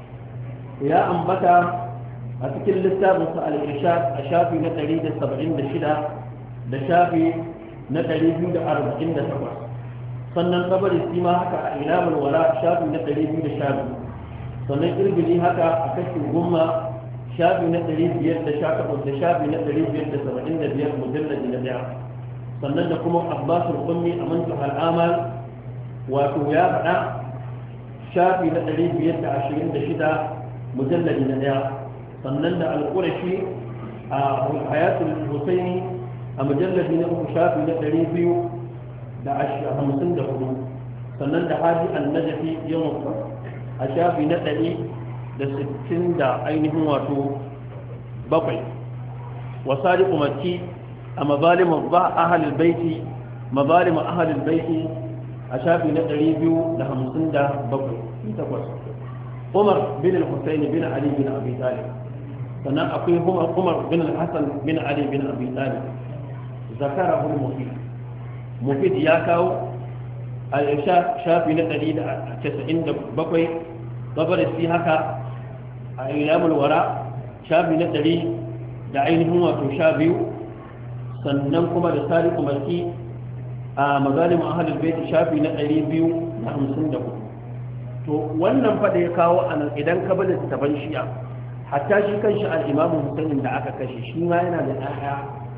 ya ambata a cikin littafinsa al-irshad a shafi na ɗari da saba'in da shida da shafi na ɗari biyu da arba'in da takwas sannan kabari shi ma haka a ilamul wala shafi na ɗari biyu da sha biyu sannan irbili haka a kashin gumma shafi na ɗari biyar da sha takwas da shafi na ɗari biyar da saba'in da biyar mujallaji na ɗaya sannan da kuma abbasul ummi a mantuha al'amal wato ya faɗa shafi na ɗari biyar da ashirin da shida mujalladi na ɗaya sannan da alƙurashi a hayatul husaini a mujalladi na uku shafi na ɗari biyu da hamsin da hudu sannan da haji annajafi yawan a shafi na ɗari da sittin da ainihin wato bakwai wasari umarci a mazalimin ba ahalil baiti mazalimin ahalil baiti a shafi na ɗari biyu da hamsin da bakwai takwas umar bin al-husayn bin ali bin abi talib sannan akwai umar bin al-hasan bin ali bin abi talib zakarahu mufid mufid ya kawo a shafi na ɗari da casa'in da bakwai gabar si haka a ilamul wara shafi na ɗari da ainihin wato sha biyu sannan kuma da sadiq malki a mazalim ahlul bait shafi na ɗari biyu da hamsin da hudu to wannan fa da ya kawo anan idan ka bada taban shi'a hatta shi kanshi al-imam Hussein da aka kashe shi ma yana da ɗaya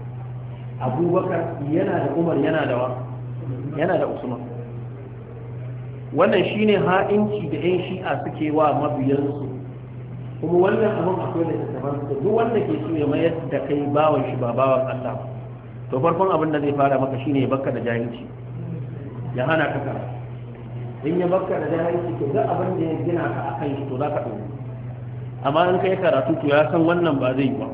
Abubakar yana da Umar yana da wa yana da Usman wannan shine ha'inci da ƴan shi'a suke wa mabiyansu kuma wannan abin akwai da tattaban su duk wanda ke so ya mayar da kai bawan shi ba bawan Allah to farkon abin da zai fara maka shine ya bakka da jahilci ya hana ka karatu in ya bakka da jahilci to duk abin da ya gina ka akan shi to za ka ɗauki amma in kai karatu to ya san wannan ba zai yi ba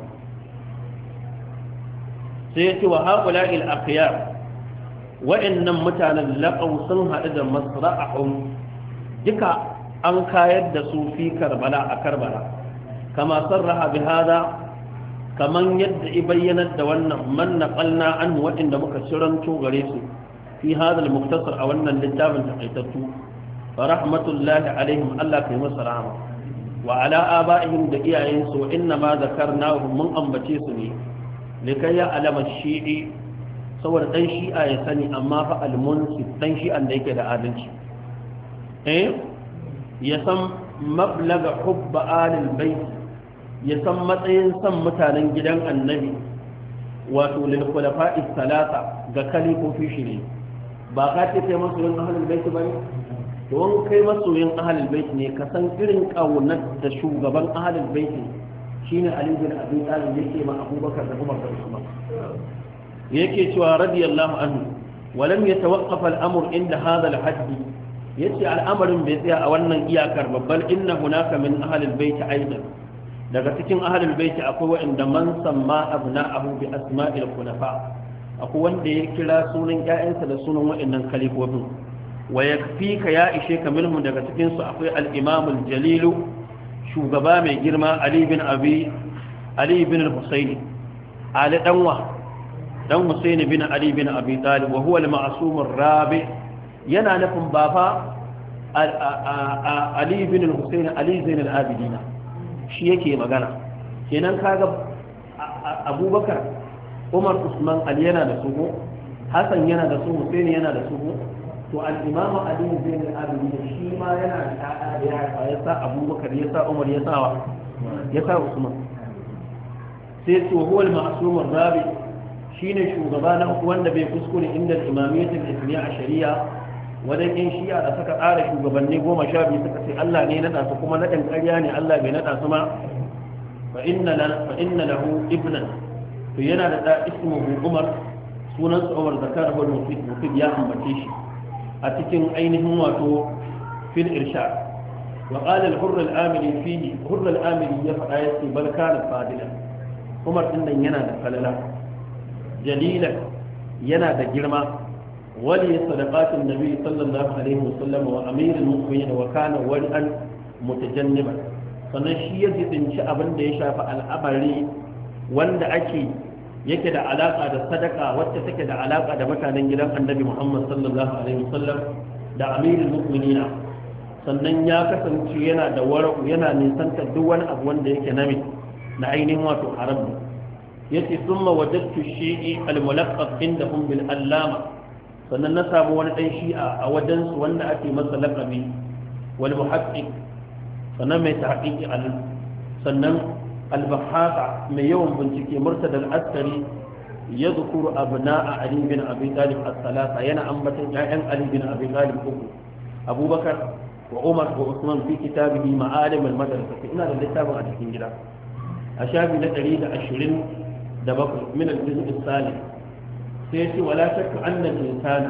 sai ya ce wa haƙula'il akhyar wa'annan mutanen laƙau sun haɗu da masra'ahum duka an kayar da su fi karbala a karbala kama sarraha bi hada kaman yadda i bayyanar da wannan man naqalna an waɗanda muka shiranto gare su fi hada al-muktasar a wannan littafin takaitattu fa rahmatullahi alaihim Allah kai masa rahama wa ala aba'ihim da iyayensu wa inna ma zakarnahu mun ambace su ne likai ya alama shi'i saboda dan shi'a ya sani amma fa al-munsi dan shi'an da yake da adalci eh ya san mablaga hubba alil bait ya san matsayin san mutanen gidan annabi wato lil khulafa'i salasa ga kalifofi shi ne ba ka ce kai masoyin ahlul bait bane don kai masoyin ahlul bait ne ka san irin kaunar da shugaban ahlul bait shine Ali bin Abi Talib yake ma Abubakar da Umar da Usman yake cewa radiyallahu anhu walam yatawaqqaf al-amr inda hadha al-hadd yace al'amarin bai tsaya a wannan iyakar babbal inna hunaka min ahlil bait aidan daga cikin ahlul bait akwai wanda man samma abna'ahu bi asma'il khulafa akwai wanda ya kira sunan ƴaƴansa da sunan waɗannan kalifofin wa yakfika ya ishe ka minhum daga cikin su akwai al-imam al-jalil shugaba mai girma Ali bin Abi Ali bin al-Husayn Ali danwa dan Husayn bin Ali bin Abi Talib wa huwa al-ma'sum ar-rabi yana nufin bafa Ali bin al-Husayn Ali Zain al-Abidin shi yake magana kenan kaga Abubakar Umar Usman Ali yana da su Hassan yana da su Husayn yana da su to al-Imam Ali Zain al-Abidin shi ma yana da ya ya sa Abubakar ya sa Umar ya sa ya sa Usman sai to huwa al-ma'sum ar-rabi shine shugaba na wanda bai kuskure inda al-imamiyyatul islamiyya a shari'a wadan yan shi'a da suka tsara shugabanni goma sha biyu suka ce Allah ne nada su kuma nadan ƙarya ne Allah bai nada su ma fa inna fa inna lahu ibnan to yana da da ismuhu Umar sunan sa Umar zakarahu al-mufid mufid ya ambace shi a cikin ainihin wato fil irshad wa qala al-hurr al-amili fihi hurr al-amili ya faɗa yace bal kana fadilan Umar din nan yana da falala jalilan yana da girma wali sadaqatin nabi sallallahu alaihi wasallam wa amirul mu'minin wa kana wali'an mutajanniba sannan shi ya jidinci abin da ya shafi al'amari wanda ake yake da alaka da sadaka wacce take da alaka da mutanen gidan annabi Muhammad sallallahu alaihi wasallam da amirul mu'minin sannan ya kasance yana da wara'u yana nisanta duk wani abu wanda yake nami na ainihin wato haram yace summa wajadtu shi'i al-mulaqqab indahum bil allama sannan na samu wani dan shi'a a wajen su wanda ake masa laqabi wal muhaqqiq sannan mai tahqiqi al sannan al-bahasa mai yawan bincike murtada al-askari yadhkuru abna'a ali bin abi talib as-salasa yana ambatan ya'yan ali bin abi talib uku abubakar wa umar wa usman fi kitabihi ma'alim al-madrasa ina da littafin a cikin gida a shafi na ɗari da ashirin da bakwai min al-juz' al-salis sai ce wala shakka anna al-insana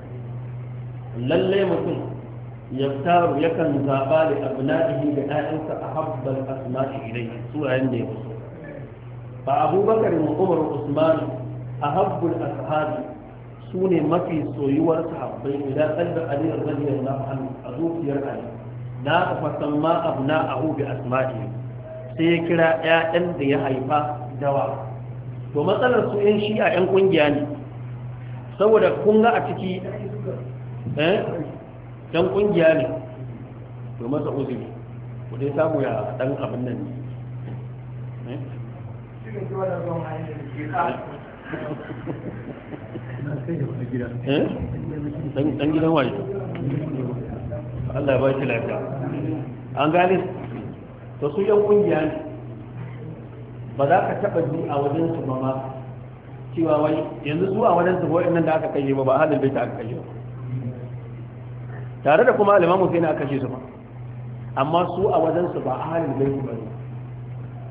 lalle mutum yaftaru yakan zaba da abna'ihi da ƴaƴansa ahabbal asma'i ilayhi suwayen da yake so fa abubakar wa umar wa usman ahabbul ashabi sune mafi soyuwar sahabbai idan qalbi ali radiyallahu anhu a zuciyar ali na fasamma abna'ahu bi asma'i sai ya kira ƴaƴan da ya haifa dawa to matsalar su ƴan shi'a ƴan kungiya ne saboda kun ga a ciki eh ƴan kungiya ne to masa uzuri ku dai samu ya dan abin nan ne eh dan gidan waye Allah ya ba shi lafiya an gane to su yan kungiya ne ba za ka taba ji a wajen su ba ma cewa wai yanzu zuwa wajen su nan da aka kashe ba ba halin bai ta aka kashe ba tare da kuma alimamu sai na aka kashe su ba amma su a wajen su ba halin bai ba ne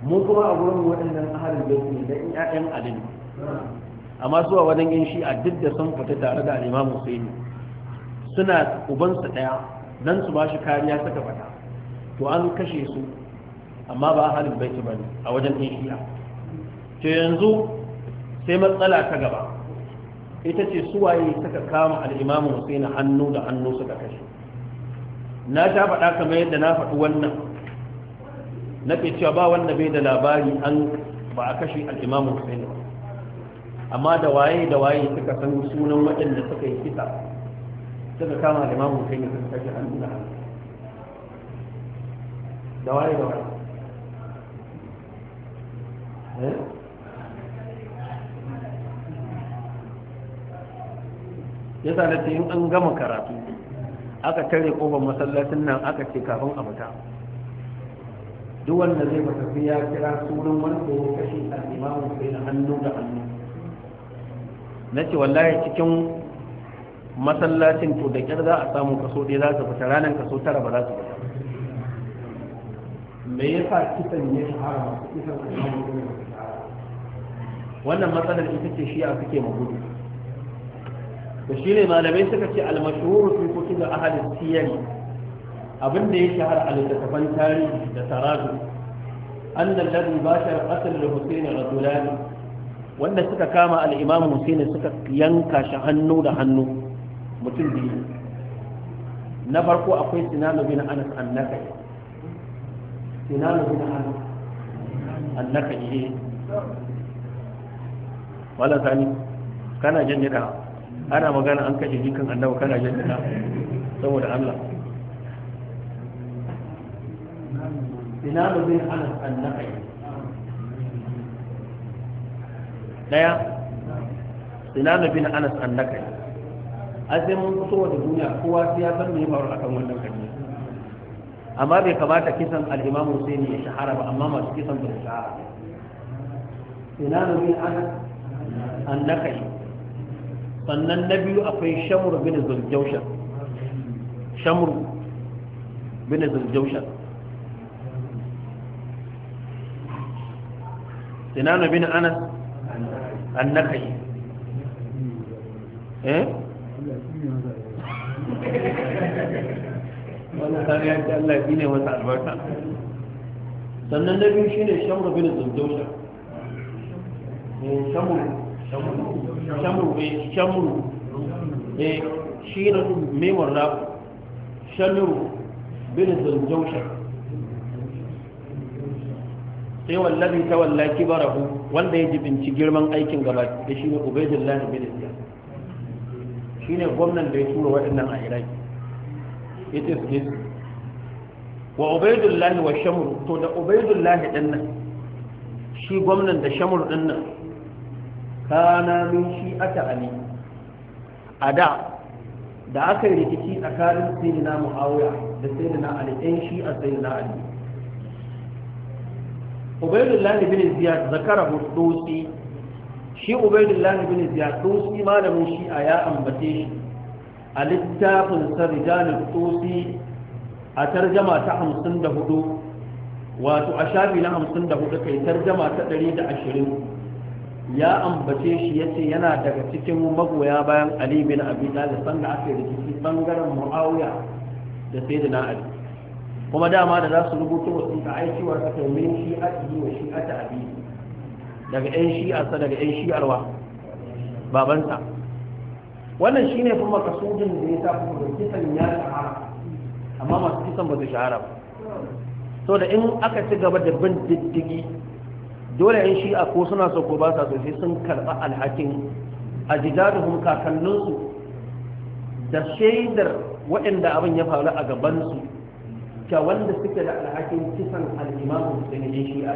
mu kuma a gurin waɗannan ahalin bai ne da ƴaƴan Ali amma su a wajen yin shi'a duk da sun fita tare da Imam Husaini suna ubansu ɗaya dan su ba shi kariya suka fata to an kashe su amma ba ahalin bai ba ne a wajen yin shi'a to yanzu sai matsala ta gaba ita ce suwaye suka kama al-Imam Husaini hannu da hannu suka kashe na sha faɗa kamar yadda na faɗi wannan nake cewa ba wanda bai da labari an ba a kashe al-Imam Husaini ba amma da waye da waye suka san sunan waɗanda suka yi kisa suka kama al-Imam Husaini suka kashe hannu da hannu da waye da waye eh yasa da in an gama karatu aka tare kofar masallacin nan aka ce kafin a fita duk wanda zai mata sai ya kira sunan wanda ya kashe al-Imam sai na hannu da hannu nace wallahi cikin masallacin to da kyar za a samu kaso ɗaya za su fita ranar kaso tara ba za su fita me yasa kisan ya shahara masu kisan al-Imam sai ya shahara wannan matsalar ita ce shi a suke magudu da shi ne malamai suka ce almashhuru fi kutub ahli siyar abin da ya shahara a littattafan tarihi da taraju annal ladhi bashara qatl al-Husayn rajulan wanda suka kama al-Imam Husayn suka yanka shi hannu da hannu mutum biyu na farko akwai Sinan bin Anas an-Nakai Sinan bin Anas an-Nakai wala sani kana jin da ana magana an kashe jikin annabi kana jaddada saboda Allah Sinan bin Anas an-Nakai daya Sinan bin Anas an-Nakai azai mun fito da duniya kowa sai ya san me faru akan wannan kashi amma bai kamata kisan al-Imam Husaini ya shahara ba amma masu kisan ba shahara Sinan bin Anas an-Nakai sannan na biyu akwai shamur bin zuljaushan shamur bin zuljaushan sinanu bin anas annakai eh wannan kariya ta Allah ya ne masa albarka sannan na biyu shine shamur bin zuljaushan eh shamur shamru shamru eh shi ne memor na shamru bin zuljausha sai wallahi tawalla kibarahu wanda ya jibinci girman aikin gaba da shi ne Ubaydullah bin Ziyad shi ne gwamnan da ya tura waɗannan a Iraki yace su wa Ubaydullah wa shamru to da Ubaydullah din nan shi gwamnan da shamru din nan kana min shi'ata ali a da da aka yi rikici tsakanin sayyidina muawiya da sayyidina ali ɗan shi'a sayyidina ali ubaydullah bin ziyad zakara hudusi shi ubaydullah bin ziyad dusi malamin shi'a ya ambace shi a littafin sarjalul tusi a tarjama ta hamsin da hudu wato a shafi na hamsin da hudu kai tarjama ta ɗari da ashirin ya ambace shi ya ce yana daga cikin magoya bayan Ali bin Abi Talib sanda aka yi rikici bangaren Muawiya da Sayyidina Ali kuma dama da za su rubuta wasu ta aikiwa ta kai min shi'ati wa shi'ata abi daga ƴan shi'arsa daga ƴan shi'arwa babansa wannan shine kuma kasudin da ya sa kuma da kisan ya shahara amma masu kisan ba su shahara ba so da in aka ci gaba da bin diddigi dole yan shi'a ko suna so ko ba sa so sai sun karɓa alhakin ajidaduhum kakanninsu da shaidar waɗanda abin ya faru a gabansu ta wanda suke da alhakin kisan al'imamu da ne shi'a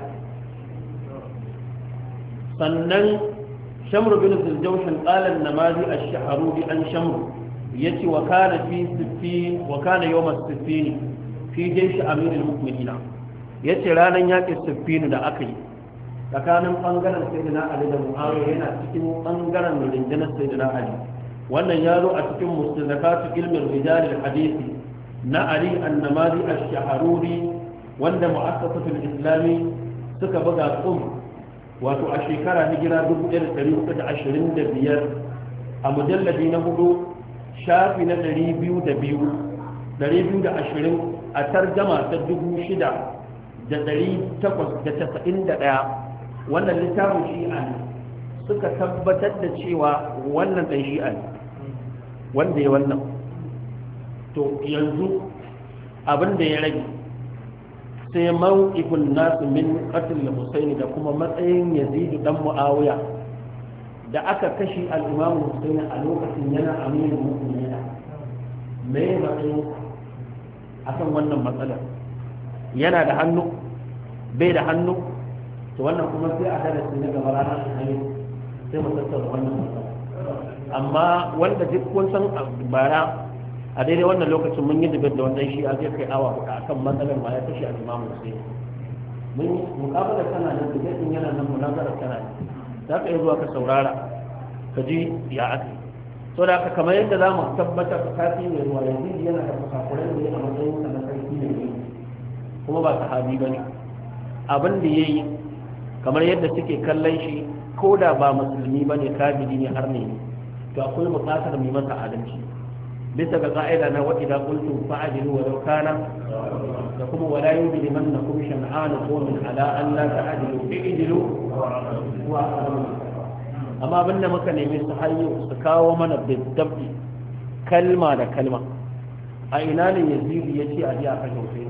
sannan shamru bin zuljaushin qalan namazi ash-shahrudi an shamru yace wa kana fi sittin wa kana yawm as-sittin fi jaysh amir al-mu'minin yace ranan yaƙin sittin da aka yi tsakanin bangaren sayyidina ali da muawiya yana cikin bangaren rundunar sayyidina ali wannan ya zo a cikin mustadrakatu ilmin rijal al-hadisi na ali an-namazi ash-shahrudi wanda mu'assasatul islami suka buga tsum wato a shekara hijira dubu ɗaya da ɗari hudu da ashirin da biyar a mujalladi na hudu shafi na ɗari biyu da biyu ɗari biyu da ashirin a tarjama ta dubu shida da ɗari takwas da tasa'in da ɗaya wannan littafin shi'a ne suka tabbatar da cewa wannan ɗan shi'a ne wanda ya wannan to yanzu abin da ya rage sai mawqifun nasu min qatl al-Husaini da kuma matsayin Yazid dan Muawiya da aka kashi al-Imam Husaini a lokacin yana amirul mu'minin me matsayin akan wannan matsalar yana da hannu bai da hannu to wannan kuma sai a darasi na gaba ranar alhamis sai mu tattauna wannan matsala amma wanda duk kun san bara a daidai wannan lokacin mun yi dubin da wannan shi a zai kai awa hudu akan matsalar ma ya tashi a imamu sai mun yi mukabala tana nan dubbin yana nan munazara tana nan za ka iya zuwa ka saurara ka ji ya aka so da haka kamar yadda za mu tabbatar da kafi mai ruwa yanzu yana da fasakuran da ya a matsayin sa na sarki ne kuma ba sahabi ba ne abin da ya yi kamar yadda suke kallon shi ko da ba musulmi ba ne kafiri ne har ne to akwai buƙatar mai masa adalci bisa ga ka'ida na wa'ida qultum fa'dilu wa law kana da kuma wala yujrimannakum shan'anu qawmin ala an la ta'dilu i'dilu wa amma abinda muka nemi su hayyo su kawo mana bidabbi kalma da kalma a ina ne Yazid ya ce a ji a kashe Husaini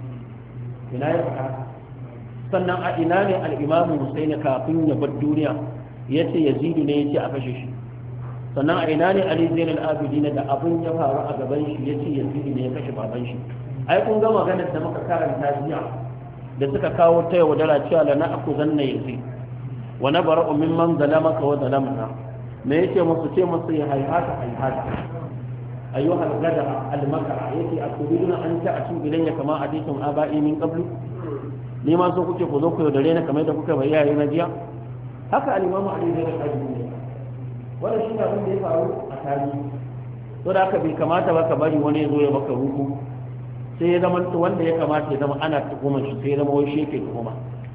ina ya faɗa sannan a ina ne al-Imam Husaini kafin ya bar duniya ya ce Yazid ne ya ce a kashe shi sannan a ina ne Ali Zain al-Abidin da abin ya faru a gaban shi yace Yazid ne ya kashe baban shi ai kun ga maganar da muka karanta jiya da suka kawo ta yaudara cewa la na'khuzanna Yazid wa nabra'u mimman zalamaka wa zalamna me yake musu ce musu ya hayhata hayhata ayyuhal gada al-makra yake akubiduna an ta'tu ilayya kama atitum aba'i min qablu ni ma so kuke ku zo ku yaudare ni kamar da kuka bayyana na jiya haka al-Imam Ali Zain al-Abidin wannan shi abin da ya faru a tarihi to da aka bai kamata ba ka bari wani ya zo ya baka ruku sai ya zama wanda ya kamata ya zama ana tuhumar shi sai ya zama wai shi yake tuhuma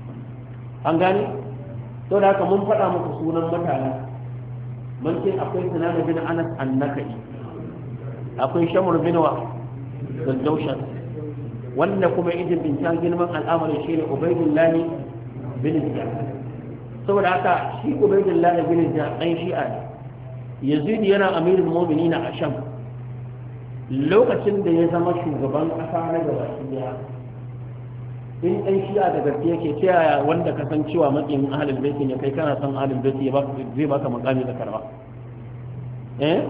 an gane to da haka mun faɗa muku sunan mutane mun ce akwai Sinan bin Anas an-Nakai akwai Shamr bin wa Zaljawshan wanda kuma idin bin ta girman al'amarin shi ne Ubaydullah bin Ziyad saboda haka shi Ubaydullah bin Ziyad dan shi'a ne Yazid yana amirul mu'minin a Sham lokacin da ya zama shugaban kasa na gabaki daya in dan shi'a da gaske yake ta yaya wanda ka san cewa matsayin ahlul bait ne kai kana san ahlul bait ya baka zai baka makami da karba eh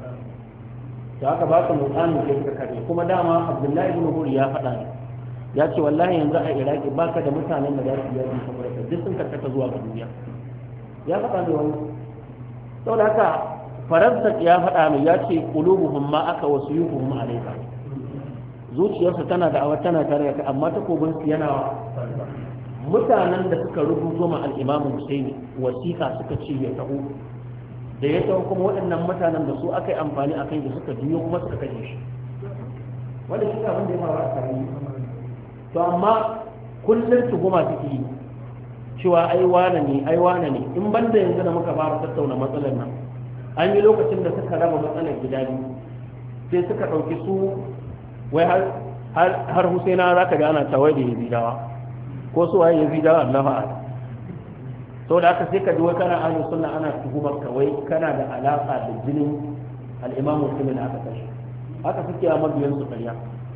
da aka baka mukami kai ka kare kuma dama Abdullahi ibn Hur ya faɗa ne ya ce wallahi yanzu a Iraki baka da mutanen da za su yi saboda duk sun karkata zuwa ga duniya ya faɗa ne wannan saboda haka faransa ya faɗa mai ya ce qulubuhum ma aka wasu yuhum alayka zuciyarsa tana da awa tana tare da amma takobin su yana mutanen da suka rubuto ma al-Imam Husaini wasiqa suka ce ya taho da ya taho kuma waɗannan mutanen da su aka yi amfani a kai da suka biyo kuma suka kashe shi wanda shi abin da ya faru a tarihi to amma kullum tuhuma suke yi cewa ai wane ne ai wane ne in banda yanzu da muka fara tattauna matsalar nan an yi lokacin da suka raba matsalar gida biyu sai suka ɗauki su wai har Husaina za ka ga ana tawai da Yazidawa ko su waye Yazidawa Allah fa'a sau da aka sai ka ji wai kana ahlus sunna ana tuhumar ka wai kana da alaka da jinin al-Imam Muslim da aka kashe haka suke a mabiyan su ƙarya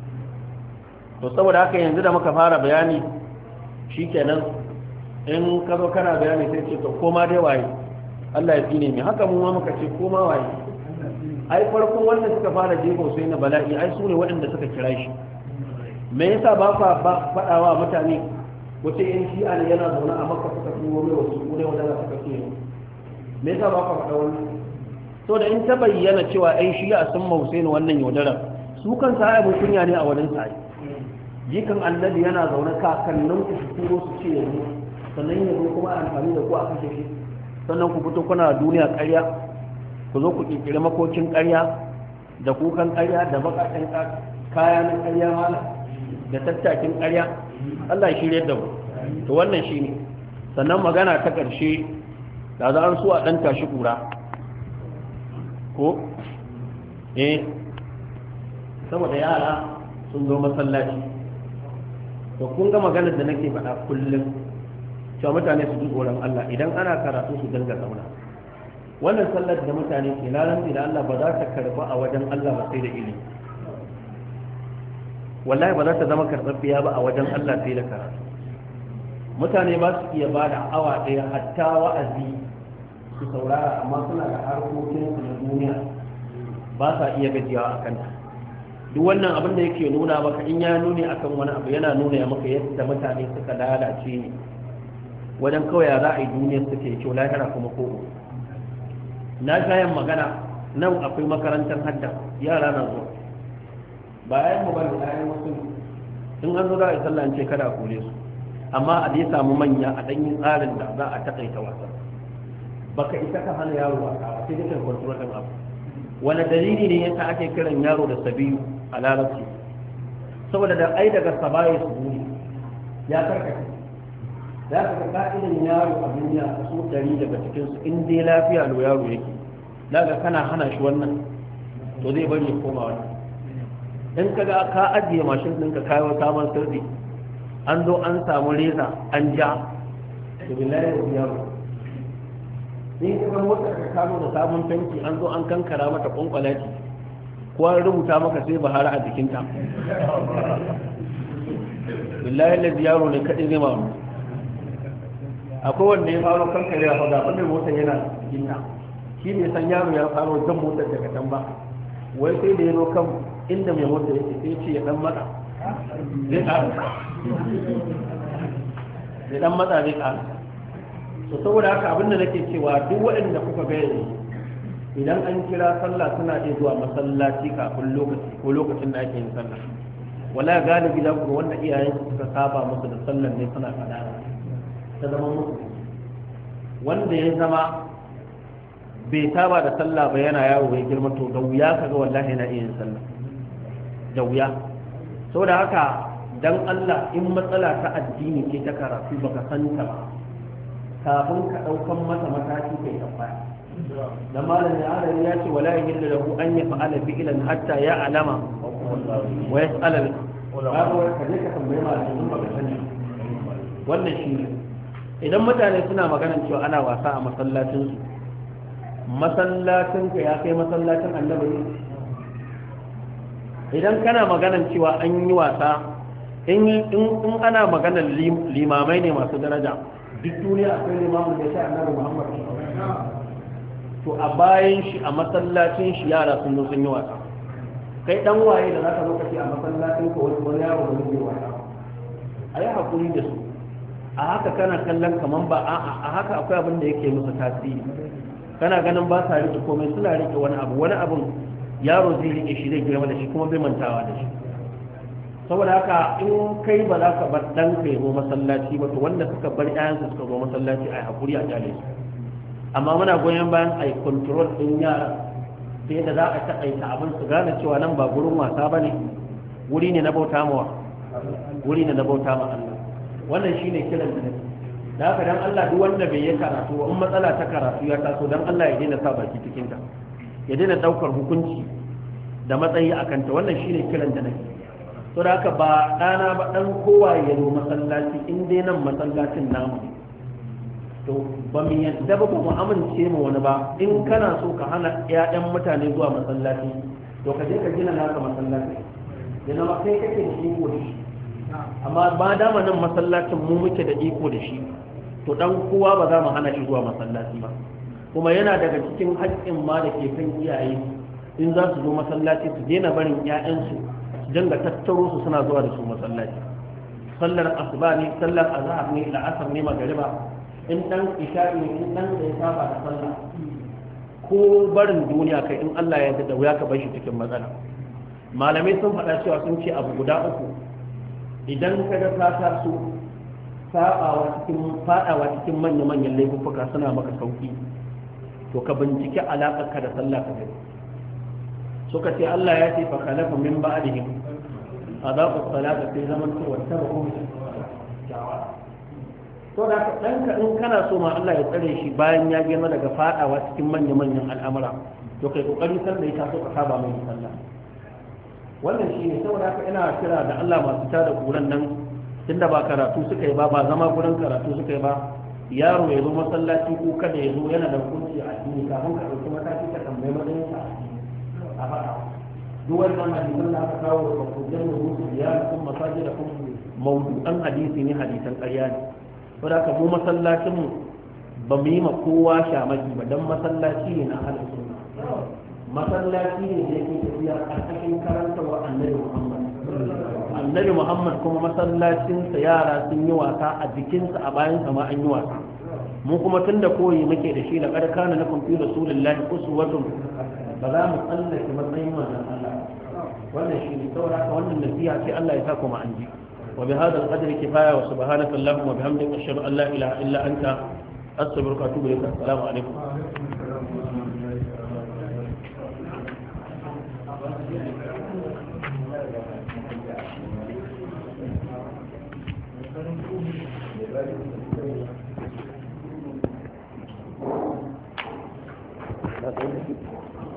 to saboda haka yanzu da muka fara bayani shikenan in ka zo kana bayani sai ce to koma dai waye Allah ya tsine mai haka mu ma muka ce koma waye ai farkon wanda suka fara jefo sai na bala'i ai su ne waɗanda suka kira shi me yasa ba fa faɗawa mutane wace yan shi'a ne yana zaune a makka suka tuwo mai wasu kure wanda suka ce me yasa ba fa faɗa wannan to da in ta bayyana cewa yan shi'a sun ma Husaini wannan yaudara su kan sa ai kunya ne a wajen sa jikan annabi yana zaune kakannin ku su turo su ce yanzu sannan yanzu kuma amfani da ku a kashe shi sannan ku fito kuna duniya ƙarya ku zo ku kirkiri makokin ƙarya da kukan ƙarya da bakakken kaya na ƙarya mala da tattakin ƙarya Allah ya shirye da mu to wannan shine. Sannan magana ta ƙarshe da za an so a ɗan tashi ƙura ko eh saboda yara sun zo masallaci, to kun ga maganar da nake faɗa kullum cewa mutane su ji tsoron Allah idan ana karatu su dinga zauna. Wannan sallar da mutane ke lalanci da Allah ba za ta karba a wajen Allah ba sai da ilimi, wallahi ba za ta zama karɓaɓɓiya ba a wajen Allah sai da karatu. Mutane ba su iya ba da awa ɗaya hatta wa'azi su saurara, amma suna da harkokinsu na duniya ba sa iya gajiyawa a kanta. Duk wannan abin da yake nuna maka in ya nuni akan wani abu yana nuna ya maka yadda mutane suka lalace ne wajen kawai ya za a yi duniya suke kyau lahira kuma ko na shayan magana nan akwai makarantar hadda yara na zuwa bayan mu bari ayan wasu in an zo za a yi sallah an ce kada a kore su, amma a dai samu manya a ɗanyin tsarin da za a taƙaita wasa. Baka isa ka hana yaro wasa sai dai kan kwantuwar ɗan abu. Wani dalili ne yasa ake kiran yaro da sabiyu a larabci? Saboda da ai daga sabaye su buri ya karkace. Za ka ga ka'idin yaro a duniya a su ɗari daga cikinsu in dai lafiya lo yaro yake. Daga kana hana shi wannan to zai bari ya koma wannan. In ka ga ka ajiye mashin ɗinka kayo saman sirri an zo an samu reza an ja da billahi da yaro in ka ga motar ka kamo da sabon fenti an zo an kankara mata kwankwalaci ko an rubuta maka sai bahara a jikinta billahi da yaro ne kaɗai zai mamu. Akwai wanda ya faro kankare a faga wanda motar yana jikinta shi ne san yaro ya faro jan motar daga can ba, wai sai da ya zo kan inda mai motar yake sai ce ya dan mata zai ƙara zai dan matsa zai ƙara. So saboda haka abinda nake cewa duk waɗanda kuka ga yanzu idan an kira sallah suna iya zuwa masallaci kafin lokaci ko lokacin da ake yin sallah, wala galibi za ku ga wanda iyayen suka saba musu da sallar ne suna faɗa ta zama musu. Wanda ya zama bai saba da sallah ba yana yawo bai girma to da wuya kaga wallahi yana iya yin sallah da wuya. Saboda haka dan Allah in matsala ta addini ce ta karatu baka santa ba kafin ka daukan mata mataki kai tambaya. Da malam ya ala ya ce wala yahillu lahu an yaf'ala fi'lan hatta ya'lama wa yas'ala babu ka je ka tambaye malamin in baka sani. Wannan shi ne idan mutane suna magana cewa ana wasa a masallacin su, masallacin ka ya kai masallacin annabi. Idan kana maganan cewa an yi wasa in ana maganan limamai ne masu daraja duk duniya akwai limamin da ya sha annabi Muhammad, to a bayan shi a masallacin shi yara sun sun yi wasa. Kai dan waye da zaka lokaci a masallacin ka wani wani yaro da yake wasa ayi hakuri da su. A haka kana kallon kaman ba a a haka akwai abin da yake musu tasiri, kana ganin ba sa rike komai suna rike wani abu wani abun yaro zai rike shi zai girma da shi kuma bai mantawa da shi. Saboda haka in kai ba za ka bar ɗan ka yabo masallaci ba to wanda suka bar ƴaƴansu suka zo masallaci a hakuri a jale su. Amma muna goyon bayan a yi control ɗin yara sai da za a taƙaita abin su gane cewa nan ba gurin wasa ba ne, wuri ne na bauta mawa wuri ne na bauta ma Allah. Wannan shine kiran da nake. Da haka dan Allah duk wanda bai yi karatu ba in matsala ta karatu ya taso dan Allah ya daina sa baki cikin ta, ya daina daukar hukunci da matsayi a kanta. Wannan shine kiran da nake. To da haka ba ɗana ba ɗan kowa ya zo masallaci in dai nan masallacin namu to ba mu yadda ba mu amince mu wani ba. In kana so ka hana ƴaƴan mutane zuwa masallaci to ka je ka gina naka masallaci yana ma kai kake da iko da shi, amma ba dama nan masallacin mu muke da iko da shi to dan kowa ba za mu hana shi zuwa masallaci ba. Kuma yana daga cikin haƙƙin ma da ke kan iyaye in za su zo masallaci su daina barin ƴaƴansu su dinga tattaro su suna zuwa da su masallaci. Sallar asuba ne, sallar azhar ne, la'asar ne, magariba, in dan isha'i ne, in dan da ya saba da sallah ko barin duniya kai in Allah ya yarda da wuya ka bar shi cikin matsala. Malamai sun faɗa cewa sun ce abu guda uku idan ka ga ka taso sabawa cikin fadawa cikin manya-manyan laifuka suna maka sauki to ka bincike alaƙarka da sallah ka gani. Suka ce Allah ya ce fa khalafa min ba'dihim adaa'u salata fi zaman to wattabu shawa to da ɗanka in kana so ma Allah ya tsare shi bayan ya girma daga fadawa cikin manya-manyan al'amura to kai kokari san da ya taso ka saba mai sallah wannan shi ne saboda haka ina kira da Allah masu tada kuran nan tunda ba karatu suka yi ba ba zama gurin karatu suka yi ba yaro ya zo masallaci ko kada ya zo yana da hukunci a addini kafin ka ɗauki mataki ka tambayi matsayin sa a faɗa duk wannan hadisan da aka kawo da kujan da musu ya kun masaji da kun mawdu'an hadisi ne hadisan ƙarya ne saboda haka mu masallacin mu ba mu yi ma kowa shamaki ba dan masallaci ne na ahlus sunna masallaci ne da yake tafiya a cikin karantarwa annabi Muhammad annabi Muhammad kuma masallacinsa yara sun yi wasa a jikinsa a bayansa ma an yi wasa mu kuma tun da koyi muke da shi da ƙarƙana na kumfi rasulullahi uswatun ba za mu tsallake matsayin wannan Allah wannan shi ne saboda wannan nasiha sai Allah ya sa kuma an ji wa bi hadha al-qadri kifaya wa subhanaka allahumma wa bihamdika ashhadu an la ilaha illa anta astaghfiruka wa atubu ilayk assalamu alaikum That's